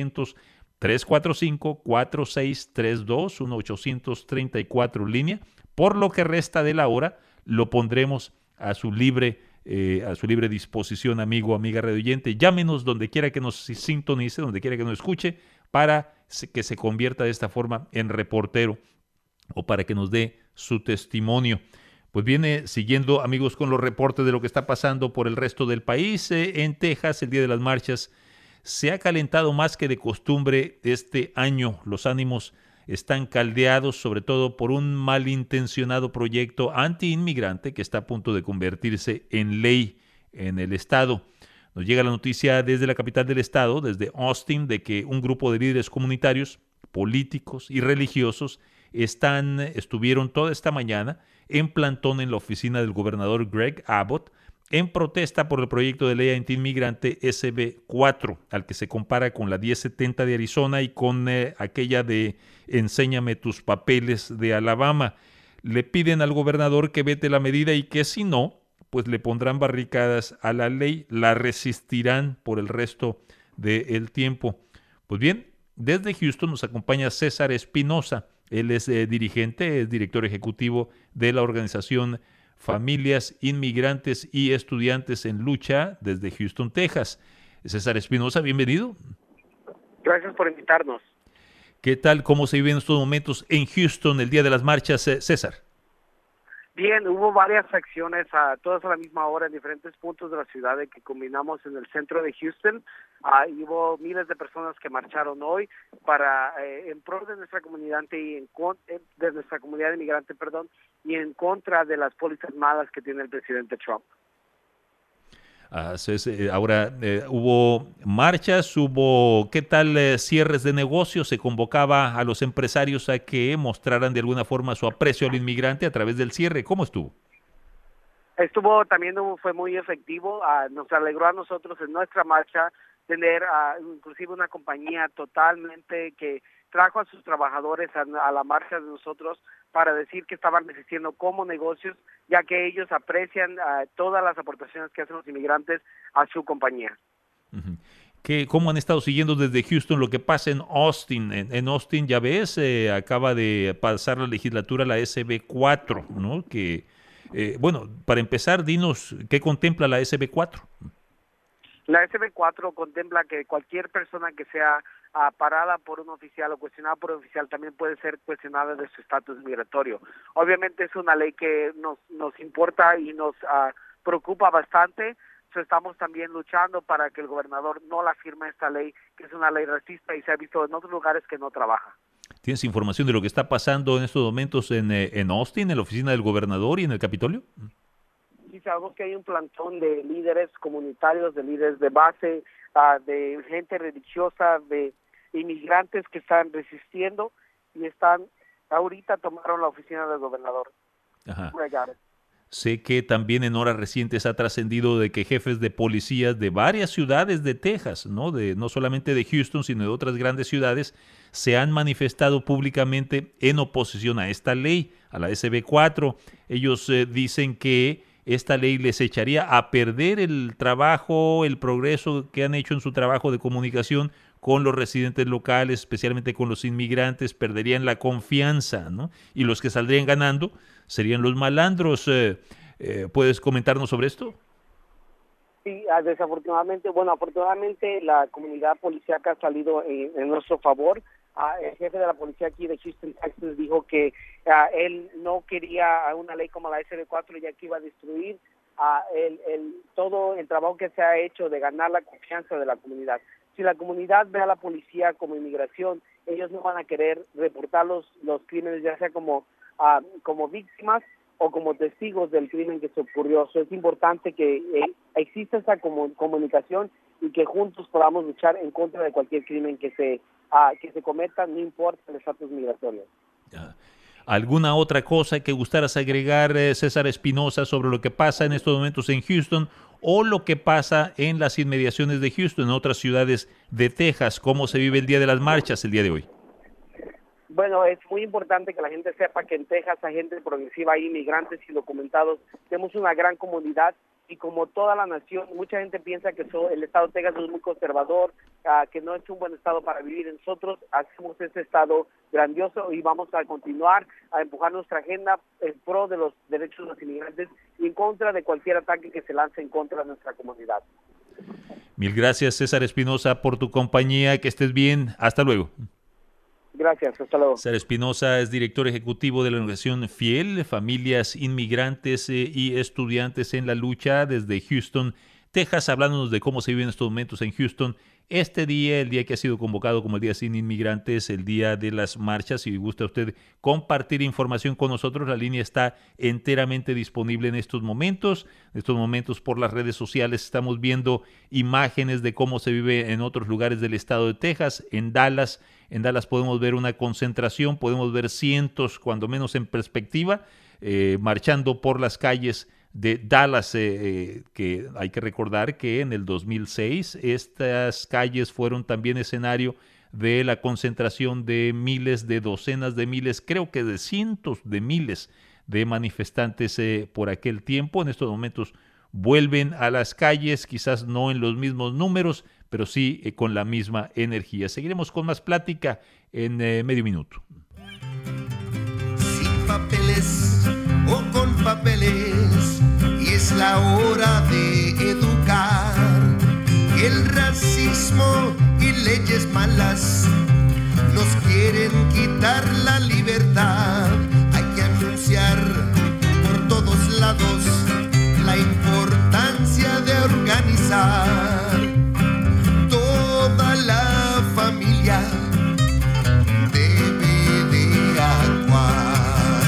1-800-345-4632, 1-834 línea. Por lo que resta de la hora, lo pondremos a su libre disposición, amigo, amiga radioyente. Llámenos donde quiera que nos sintonice, donde quiera que nos escuche, para que se convierta de esta forma en reportero o para que nos dé su testimonio. Pues viene siguiendo, amigos, con los reportes de lo que está pasando por el resto del país. En Texas, el día de las marchas se ha calentado más que de costumbre este año. Los ánimos están caldeados, sobre todo por un malintencionado proyecto anti-inmigrante que está a punto de convertirse en ley en el estado. Nos llega la noticia desde la capital del estado, desde Austin, de que un grupo de líderes comunitarios, políticos y religiosos estuvieron toda esta mañana en plantón en la oficina del gobernador Greg Abbott en protesta por el proyecto de ley antiinmigrante SB4, al que se compara con la 1070 de Arizona y con aquella de Enséñame tus papeles de Alabama. Le piden al gobernador que vete la medida y que si no, pues le pondrán barricadas a la ley, la resistirán por el resto del tiempo. Pues bien, desde Houston nos acompaña César Espinosa. Él es dirigente, es director ejecutivo de la organización Familias Inmigrantes y Estudiantes en Lucha desde Houston, Texas. César Espinosa, bienvenido. Gracias por invitarnos. ¿Qué tal? ¿Cómo se viven estos momentos en Houston el día de las marchas, César? Bien, hubo varias acciones todas a la misma hora en diferentes puntos de la ciudad que combinamos en el centro de Houston. Y hubo miles de personas que marcharon hoy para en pro de nuestra comunidad de nuestra comunidad inmigrante, y en contra de las pólizas malas que tiene el presidente Trump. Ahora, hubo marchas, ¿qué tal cierres de negocios? ¿Se convocaba a los empresarios a que mostraran de alguna forma su aprecio al inmigrante a través del cierre? ¿Cómo estuvo? Fue muy efectivo. Nos alegró a nosotros en nuestra marcha tener inclusive una compañía totalmente que trajo a sus trabajadores a la marcha de nosotros para decir que estaban resistiendo como negocios, ya que ellos aprecian todas las aportaciones que hacen los inmigrantes a su compañía. Uh-huh. ¿Cómo han estado siguiendo desde Houston lo que pasa en Austin? En Austin, ya ves, acaba de pasar la legislatura, la SB4, ¿no? Bueno, para empezar, dinos, ¿qué contempla la SB4? La SB4 contempla que cualquier persona que sea parada por un oficial o cuestionada por un oficial también puede ser cuestionada de su estatus migratorio. Obviamente es una ley que nos importa y nos preocupa bastante. Estamos también luchando para que el gobernador no la firme esta ley, que es una ley racista y se ha visto en otros lugares que no trabaja. ¿Tienes información de lo que está pasando en estos momentos en Austin, en la oficina del gobernador y en el Capitolio? Sí, sabemos que hay un plantón de líderes comunitarios, de líderes de base, de gente religiosa, de inmigrantes que están resistiendo y ahorita tomaron la oficina del gobernador. Ajá. Sé que también en horas recientes ha trascendido de que jefes de policías de varias ciudades de Texas, no solamente de Houston, sino de otras grandes ciudades, se han manifestado públicamente en oposición a esta ley, a la SB 4. Ellos dicen que esta ley les echaría a perder el trabajo, el progreso que han hecho en su trabajo de comunicación con los residentes locales, especialmente con los inmigrantes, perderían la confianza, ¿no? Y los que saldrían ganando serían los malandros. ¿Puedes comentarnos sobre esto? Sí, afortunadamente la comunidad policíaca ha salido en nuestro favor. El jefe de la policía aquí de Houston, Texas, dijo que él no quería una ley como la SB4, ya que iba a destruir todo el trabajo que se ha hecho de ganar la confianza de la comunidad. Si la comunidad ve a la policía como inmigración, ellos no van a querer reportar los crímenes, ya sea como víctimas o como testigos del crimen que se ocurrió. Es importante que exista esa comunicación y que juntos podamos luchar en contra de cualquier crimen que se cometa, no importa el estatus migratorio. ¿Alguna otra cosa que gustaras agregar, César Espinosa, sobre lo que pasa en estos momentos en Houston o lo que pasa en las inmediaciones de Houston, en otras ciudades de Texas? ¿Cómo se vive el Día de las Marchas el día de hoy? Bueno, es muy importante que la gente sepa que en Texas hay gente progresiva, hay inmigrantes indocumentados, tenemos una gran comunidad y como toda la nación, mucha gente piensa que el estado de Texas es muy conservador, que no es un buen estado para vivir. Nosotros hacemos ese estado grandioso y vamos a continuar a empujar nuestra agenda en pro de los derechos de los inmigrantes y en contra de cualquier ataque que se lance en contra de nuestra comunidad. Mil gracias, César Espinosa, por tu compañía. Que estés bien. Hasta luego. Gracias, hasta luego. César Espinosa es director ejecutivo de la organización Fiel, Familias Inmigrantes y Estudiantes en la Lucha, desde Houston, Texas, hablándonos de cómo se vive en estos momentos en Houston. Este día, el día que ha sido convocado como el Día Sin Inmigrantes, el Día de las Marchas. Si gusta usted compartir información con nosotros, la línea está enteramente disponible en estos momentos. En estos momentos por las redes sociales estamos viendo imágenes de cómo se vive en otros lugares del estado de Texas. En Dallas podemos ver una concentración, podemos ver cientos, cuando menos en perspectiva, marchando por las calles de Dallas, que hay que recordar que en el 2006 estas calles fueron también escenario de la concentración de miles, de docenas de miles, creo que de cientos de miles de manifestantes por aquel tiempo. En estos momentos vuelven a las calles, quizás no en los mismos números, pero sí con la misma energía. Seguiremos con más plática en medio minuto. Sin papeles o con papeles, y es la hora de educar. El racismo y leyes malas nos quieren quitar la libertad. Hay que anunciar por todos lados la importancia de organizar. Toda la familia debe de actuar.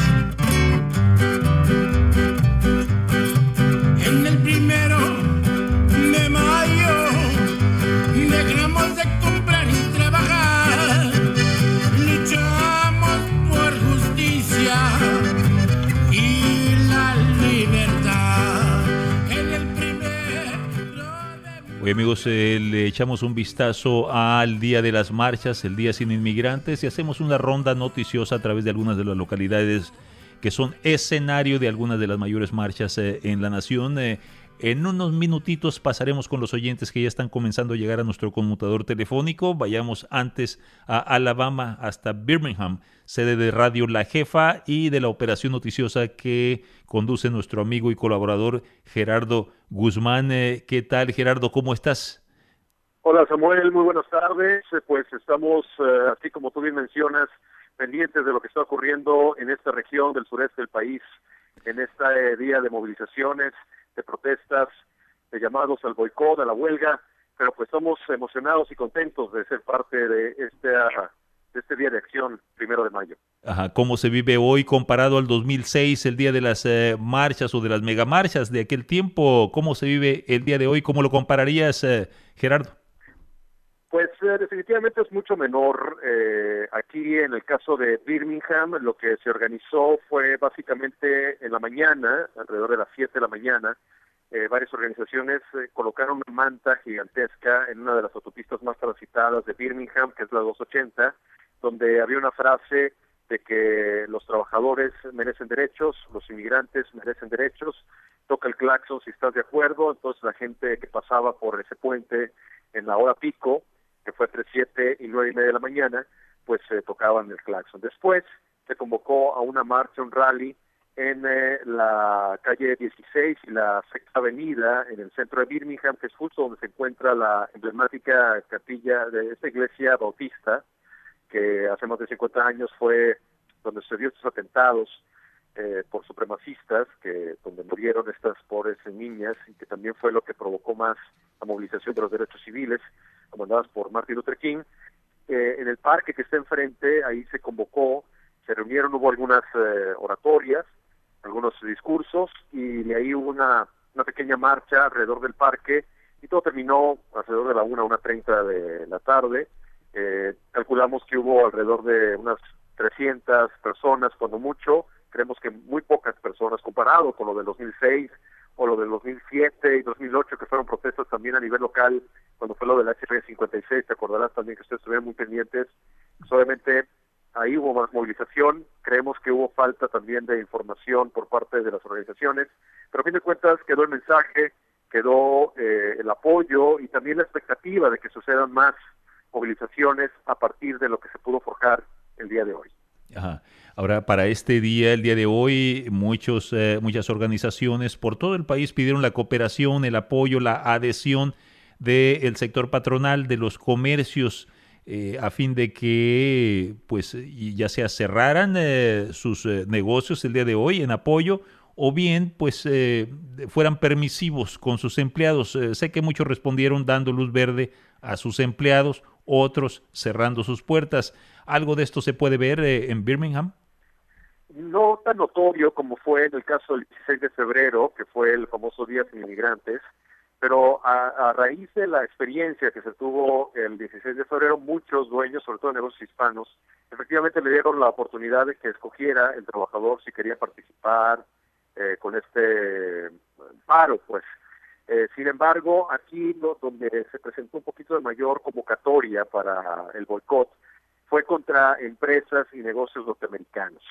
En el 1 de mayo dejamos de comprar y trabajar, luchamos por justicia y la libertad. En el 1 de... Hoy, amigos, le echamos un vistazo al Día de las Marchas, el Día Sin Inmigrantes, y hacemos una ronda noticiosa a través de algunas de las localidades que son escenario de algunas de las mayores marchas en la nación. En unos minutitos pasaremos con los oyentes que ya están comenzando a llegar a nuestro conmutador telefónico. Vayamos antes a Alabama, hasta Birmingham, sede de Radio La Jefa y de la operación noticiosa que conduce nuestro amigo y colaborador Gerardo Guzmán. ¿Qué tal, Gerardo? ¿Cómo estás? Hola, Samuel, muy buenas tardes. Pues estamos, así como tú bien mencionas, pendientes de lo que está ocurriendo en esta región del sureste del país, en este día de movilizaciones, de protestas, de llamados al boicot, a la huelga, pero pues estamos emocionados y contentos de ser parte de este Día de Acción, 1 de mayo. Ajá, ¿cómo se vive hoy comparado al 2006, el día de las marchas o de las megamarchas de aquel tiempo? ¿Cómo se vive el día de hoy? ¿Cómo lo compararías, Gerardo? Pues definitivamente es mucho menor. Aquí en el caso de Birmingham, lo que se organizó fue básicamente en la mañana, alrededor de las 7 de la mañana, varias organizaciones colocaron una manta gigantesca en una de las autopistas más transitadas de Birmingham, que es la 280, donde había una frase de que los trabajadores merecen derechos, los inmigrantes merecen derechos, toca el claxon si estás de acuerdo. Entonces la gente que pasaba por ese puente en la hora pico, que fue entre 7 y 9:30 de la mañana, pues tocaban el claxon. Después se convocó a una marcha, un rally, en la calle 16 y la Sexta Avenida, en el centro de Birmingham, que es justo donde se encuentra la emblemática capilla de esta iglesia bautista, que hace más de 50 años fue donde se dio estos atentados por supremacistas, donde murieron estas pobres niñas, y que también fue lo que provocó más la movilización de los derechos civiles, comandadas por Martin Luther King. En el parque que está enfrente, ahí se convocó, se reunieron, hubo algunas oratorias, algunos discursos, y de ahí hubo una pequeña marcha alrededor del parque, y todo terminó alrededor de la 1:30 de la tarde. Calculamos que hubo alrededor de unas 300 personas, cuando mucho. Creemos que muy pocas personas, comparado con lo del 2006 o lo del 2007 y 2008, que fueron protestas también a nivel local, cuando fue lo del HR-56, te acordarás también que ustedes estuvieron muy pendientes. Pues obviamente ahí hubo más movilización. Creemos que hubo falta también de información por parte de las organizaciones, pero a fin de cuentas quedó el mensaje, quedó el apoyo y también la expectativa de que sucedan más movilizaciones a partir de lo que se pudo forjar el día de hoy. Ajá. Ahora, para este día, el día de hoy, muchas organizaciones por todo el país pidieron la cooperación, el apoyo, la adhesión del sector patronal, de los comercios, a fin de que pues ya sea cerraran sus negocios el día de hoy en apoyo, o bien pues fueran permisivos con sus empleados. Sé que muchos respondieron dando luz verde a sus empleados, otros cerrando sus puertas. ¿Algo de esto se puede ver en Birmingham? No tan notorio como fue en el caso del 16 de febrero, que fue el famoso Día sin Inmigrantes, pero a raíz de la experiencia que se tuvo el 16 de febrero, muchos dueños, sobre todo de negocios hispanos, efectivamente le dieron la oportunidad de que escogiera el trabajador si quería participar con este paro, pues. Sin embargo, aquí donde se presentó un poquito de mayor convocatoria para el boicot fue contra empresas y negocios norteamericanos.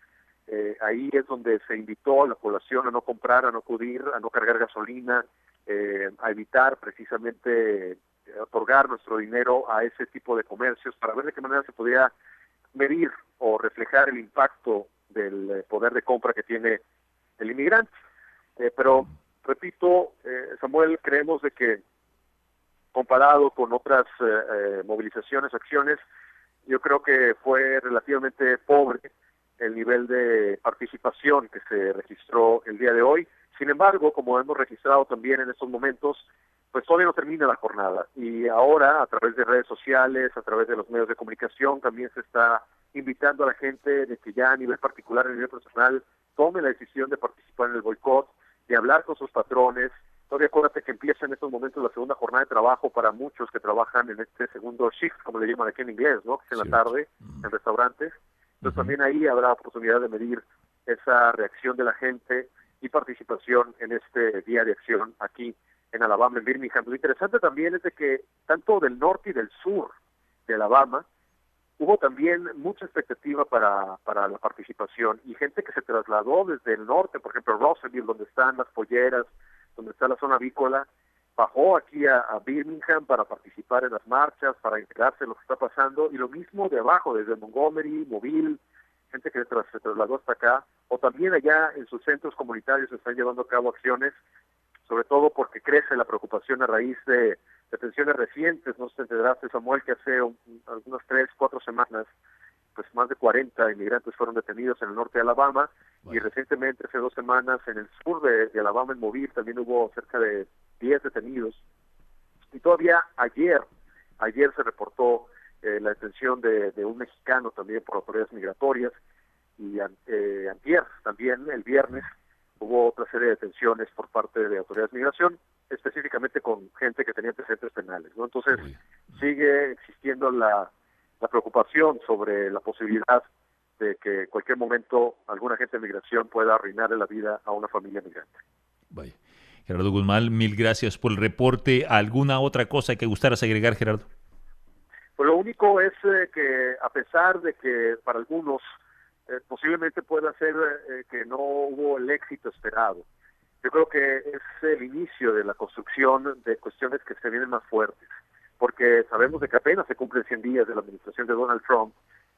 Ahí es donde se invitó a la población a no comprar, a no acudir, a no cargar gasolina, a evitar precisamente otorgar nuestro dinero a ese tipo de comercios para ver de qué manera se podía medir o reflejar el impacto del poder de compra que tiene el inmigrante. Pero repito, Samuel, creemos de que comparado con otras movilizaciones, acciones, yo creo que fue relativamente pobre el nivel de participación que se registró el día de hoy. Sin embargo, como hemos registrado también en estos momentos, pues todavía no termina la jornada. Y ahora, a través de redes sociales, a través de los medios de comunicación, también se está invitando a la gente de que ya a nivel particular, a nivel personal, tome la decisión de participar en el boicot, de hablar con sus patrones. Todavía acuérdate que empieza en estos momentos la segunda jornada de trabajo para muchos que trabajan en este segundo shift, como le llaman aquí en inglés, ¿no? Que es en la tarde, en restaurantes. Entonces también ahí habrá oportunidad de medir esa reacción de la gente y participación en este día de acción aquí en Alabama, en Birmingham. Lo interesante también es de que tanto del norte y del sur de Alabama hubo también mucha expectativa para la participación y gente que se trasladó desde el norte, por ejemplo, Russellville, donde están las polleras, donde está la zona avícola, bajó aquí a Birmingham para participar en las marchas, para enterarse de lo que está pasando, y lo mismo de abajo, desde Montgomery, Mobile, gente que se trasladó hasta acá, o también allá en sus centros comunitarios se están llevando a cabo acciones, sobre todo porque crece la preocupación a raíz de detenciones recientes. No sé si te enteraste, Samuel, que hace algunas 3-4 semanas, pues más de 40 inmigrantes fueron detenidos en el norte de Alabama, y recientemente, hace 2 semanas, en el sur de Alabama, en Mobile, también hubo cerca de 10 detenidos. Y todavía ayer se reportó la detención de un mexicano también por autoridades migratorias, y antier también, el viernes, hubo otra serie de detenciones por parte de autoridades de migración, específicamente con gente que tenía antecedentes penales, ¿no? Entonces, sigue existiendo la preocupación sobre la posibilidad de que en cualquier momento algún agente de migración pueda arruinarle la vida a una familia migrante. Vaya. Gerardo Guzmán, mil gracias por el reporte. ¿Alguna otra cosa que gustaras agregar, Gerardo? Pues lo único es que a pesar de que para algunos posiblemente pueda ser que no hubo el éxito esperado, yo creo que es el inicio de la construcción de cuestiones que se vienen más fuertes, porque sabemos de que apenas se cumplen 100 días de la administración de Donald Trump,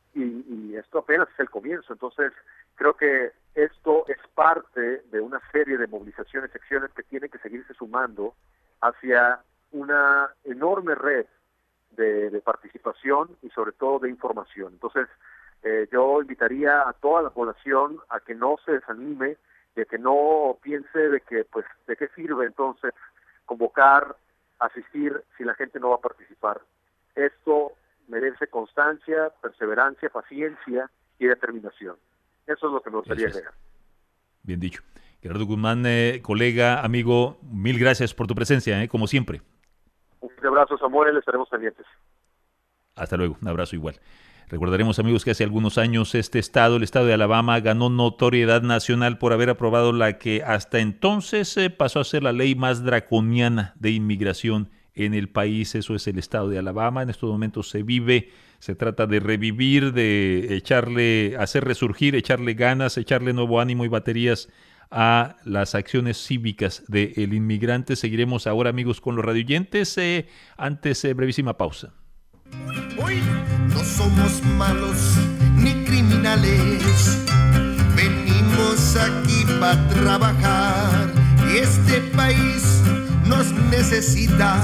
y esto apenas es el comienzo. Entonces creo que esto es parte de una serie de movilizaciones, acciones que tienen que seguirse sumando hacia una enorme red de participación y sobre todo de información. Entonces yo invitaría a toda la población a que no se desanime, de que no piense de que pues de qué sirve entonces convocar, asistir si la gente no va a participar. Esto merece constancia, perseverancia, paciencia y determinación. Eso es lo que me gustaría agregar. Bien dicho. Gerardo Guzmán, colega, amigo, mil gracias por tu presencia, como siempre. Un abrazo, Samuel, estaremos pendientes. Hasta luego, un abrazo igual. Recordaremos, amigos, que hace algunos años el estado de Alabama, ganó notoriedad nacional por haber aprobado la que hasta entonces pasó a ser la ley más draconiana de inmigración en el país. Eso es el estado de Alabama. En estos momentos se trata de revivir, de hacer resurgir, echarle ganas, echarle nuevo ánimo y baterías a las acciones cívicas del inmigrante. Seguiremos ahora, amigos, con los radioyentes. Antes, brevísima pausa. Hoy no somos malos ni criminales, venimos aquí para trabajar y este país nos necesita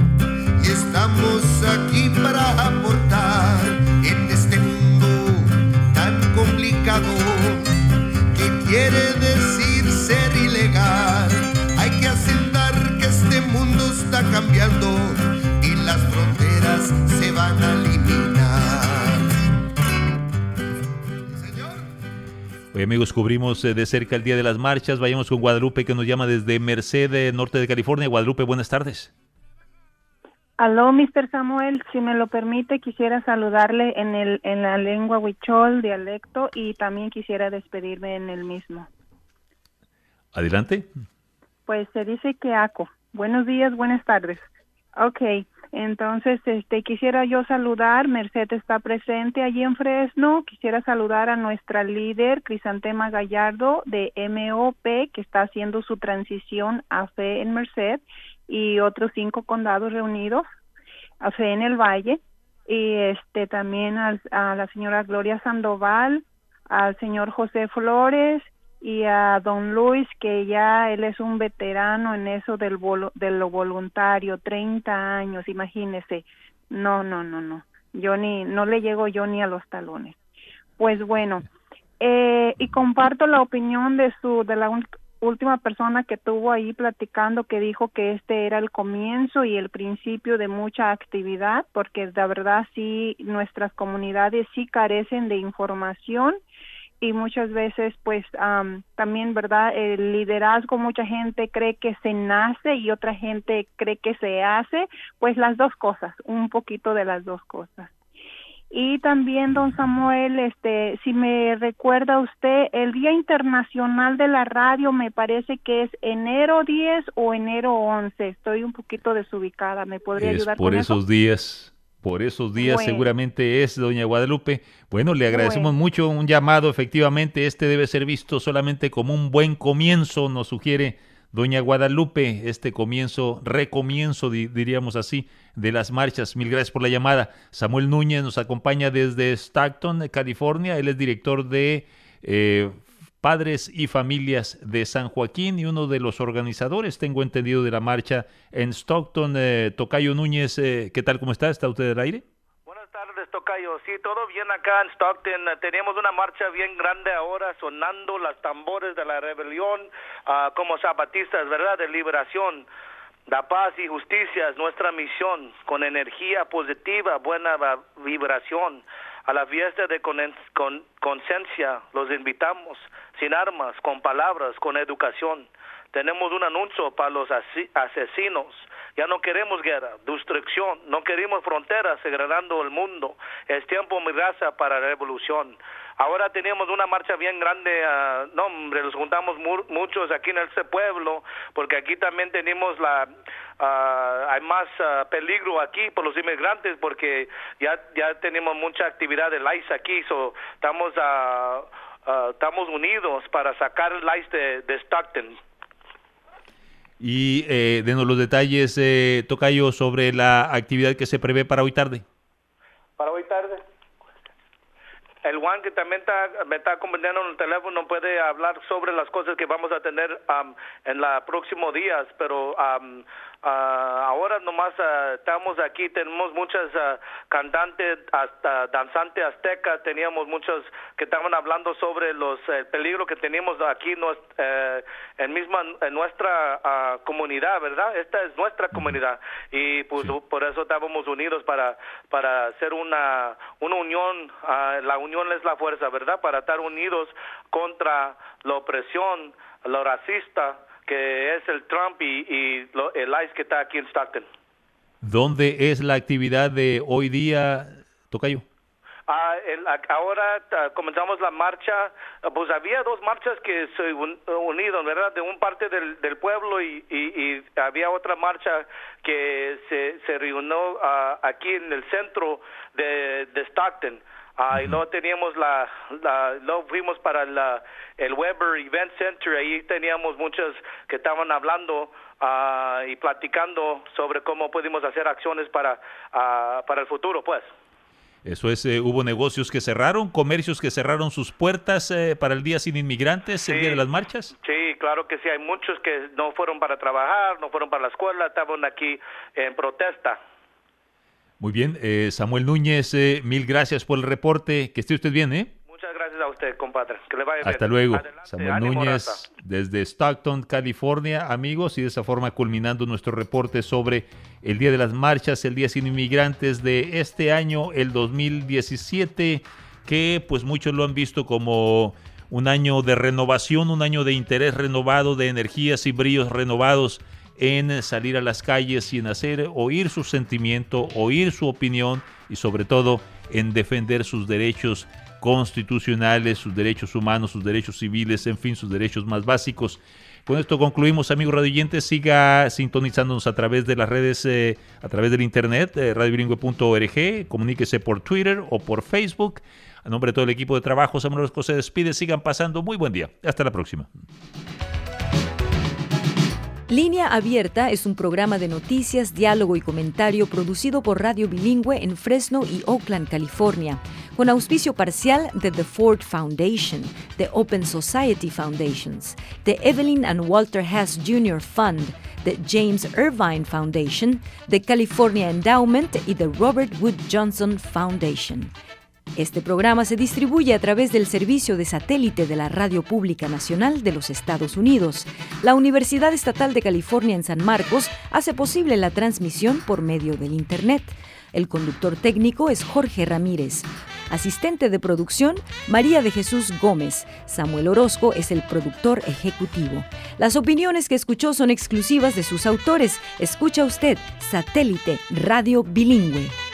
y estamos aquí para aportar en este mundo tan complicado que quiere decir ser ilegal. Hay que aceptar que este mundo está cambiando y las fronteras se van a eliminar. Señor. Hoy, amigos, cubrimos de cerca el Día de las Marchas. Vayamos con Guadalupe, que nos llama desde Merced, norte de California. Guadalupe, buenas tardes. Aló, Mr. Samuel, si me lo permite, quisiera saludarle en la lengua huichol, dialecto, y también quisiera despedirme en el mismo. Adelante. Pues se dice que aco. Buenos días, buenas tardes. Okay, entonces quisiera yo saludar, Merced está presente allí en Fresno, quisiera saludar a nuestra líder Crisantema Gallardo de MOP, que está haciendo su transición a Fe en Merced, y otros 5 condados reunidos, a Fe en el Valle, y también a la señora Gloria Sandoval, al señor José Flores, y a don Luis, que ya él es un veterano en eso de lo voluntario, 30 años, imagínese. No, no le llego yo ni a los talones. Pues bueno, y comparto la opinión de la última persona que estuvo ahí platicando, que dijo que este era el comienzo y el principio de mucha actividad, porque la verdad sí, nuestras comunidades sí carecen de información, y muchas veces pues también, verdad, el liderazgo, mucha gente cree que se nace y otra gente cree que se hace, pues las dos cosas, un poquito de las dos cosas. Y también, don Samuel, si me recuerda usted, el Día Internacional de la Radio me parece que es enero 10 o enero 11, estoy un poquito desubicada, ¿me podría ayudar con eso? Por esos días bueno, seguramente es, doña Guadalupe. Bueno, le agradecemos mucho, un llamado, efectivamente, debe ser visto solamente como un buen comienzo, nos sugiere doña Guadalupe, recomienzo, diríamos así, de las marchas. Mil gracias por la llamada. Samuel Núñez nos acompaña desde Stockton, California. Él es director de Padres y Familias de San Joaquín y uno de los organizadores, tengo entendido, de la marcha en Stockton. Tocayo Núñez, ¿qué tal? ¿Cómo está? ¿Está usted al aire? Buenas tardes, Tocayo. Sí, todo bien acá en Stockton. Tenemos una marcha bien grande ahora, sonando las tambores de la rebelión, como zapatistas, ¿verdad?, de liberación. La paz y justicia es nuestra misión, con energía positiva, buena vibración. A la fiesta de conciencia los invitamos, sin armas, con palabras, con educación. Tenemos un anuncio para los asesinos. Ya no queremos guerra, destrucción, no queremos fronteras segregando el mundo. Es tiempo, mi raza, para la revolución. Ahora tenemos una marcha bien grande, no hombre, los juntamos muchos aquí en este pueblo, porque aquí también tenemos hay más peligro aquí por los inmigrantes, porque ya tenemos mucha actividad del ICE aquí, estamos unidos para sacar el ICE de Stockton. Y denos los detalles, Tocayo, sobre la actividad que se prevé para hoy tarde. Para hoy tarde. El Juan, que también me está acompañando en el teléfono, puede hablar sobre las cosas que vamos a tener en los próximos días, pero ahora nomás estamos aquí, tenemos muchas cantantes, hasta danzantes aztecas, teníamos muchos que estaban hablando sobre el peligro que tenemos aquí en nuestra comunidad, ¿verdad? Esta es nuestra comunidad, y pues sí, por eso estábamos unidos para hacer una unión. La unión es la fuerza, ¿verdad? Para estar unidos contra la opresión, lo racista que es el Trump y el ICE que está aquí en Stockton. ¿Dónde es la actividad de hoy día, Tocayo? Ahora comenzamos la marcha, pues había dos marchas que se unieron, ¿verdad? De un parte del pueblo y había otra marcha que se reunió aquí en el centro de Stockton. Y luego teníamos luego fuimos para el Weber Event Center, ahí teníamos muchos que estaban hablando y platicando sobre cómo pudimos hacer acciones para el futuro, pues. Eso es, hubo negocios que cerraron, comercios que cerraron sus puertas para el Día Sin Inmigrantes, sí, el día de las marchas. Sí, claro que sí, hay muchos que no fueron para trabajar, no fueron para la escuela, estaban aquí en protesta. Muy bien, Samuel Núñez, mil gracias por el reporte. Que esté usted bien, ¿eh? Muchas gracias a usted, compadre. Que le vaya bien. Hasta luego. Adelante. Samuel Ánimo, Núñez, raza. desde Stockton, California, amigos, y de esa forma culminando nuestro reporte sobre el Día de las Marchas, el Día Sin Inmigrantes de este año, el 2017, que pues muchos lo han visto como un año de renovación, un año de interés renovado, de energías y bríos renovados en salir a las calles y en hacer oír su sentimiento, oír su opinión y sobre todo en defender sus derechos constitucionales, sus derechos humanos, sus derechos civiles, en fin, sus derechos más básicos. Con esto concluimos, amigos radioyentes. Siga sintonizándonos a través de las redes, a través del internet, radiobilingüe.org, comuníquese por Twitter o por Facebook. A nombre de todo el equipo de trabajo, Samuel Orozco se despide. Sigan pasando muy buen día. Hasta la próxima. Línea Abierta es un programa de noticias, diálogo y comentario producido por Radio Bilingüe en Fresno y Oakland, California, con auspicio parcial de The Ford Foundation, The Open Society Foundations, The Evelyn and Walter Hess Jr. Fund, The James Irvine Foundation, The California Endowment y The Robert Wood Johnson Foundation. Este programa se distribuye a través del servicio de satélite de la Radio Pública Nacional de los Estados Unidos. La Universidad Estatal de California en San Marcos hace posible la transmisión por medio del Internet. El conductor técnico es Jorge Ramírez. Asistente de producción, María de Jesús Gómez. Samuel Orozco es el productor ejecutivo. Las opiniones que escuchó son exclusivas de sus autores. Escucha usted, Satélite Radio Bilingüe.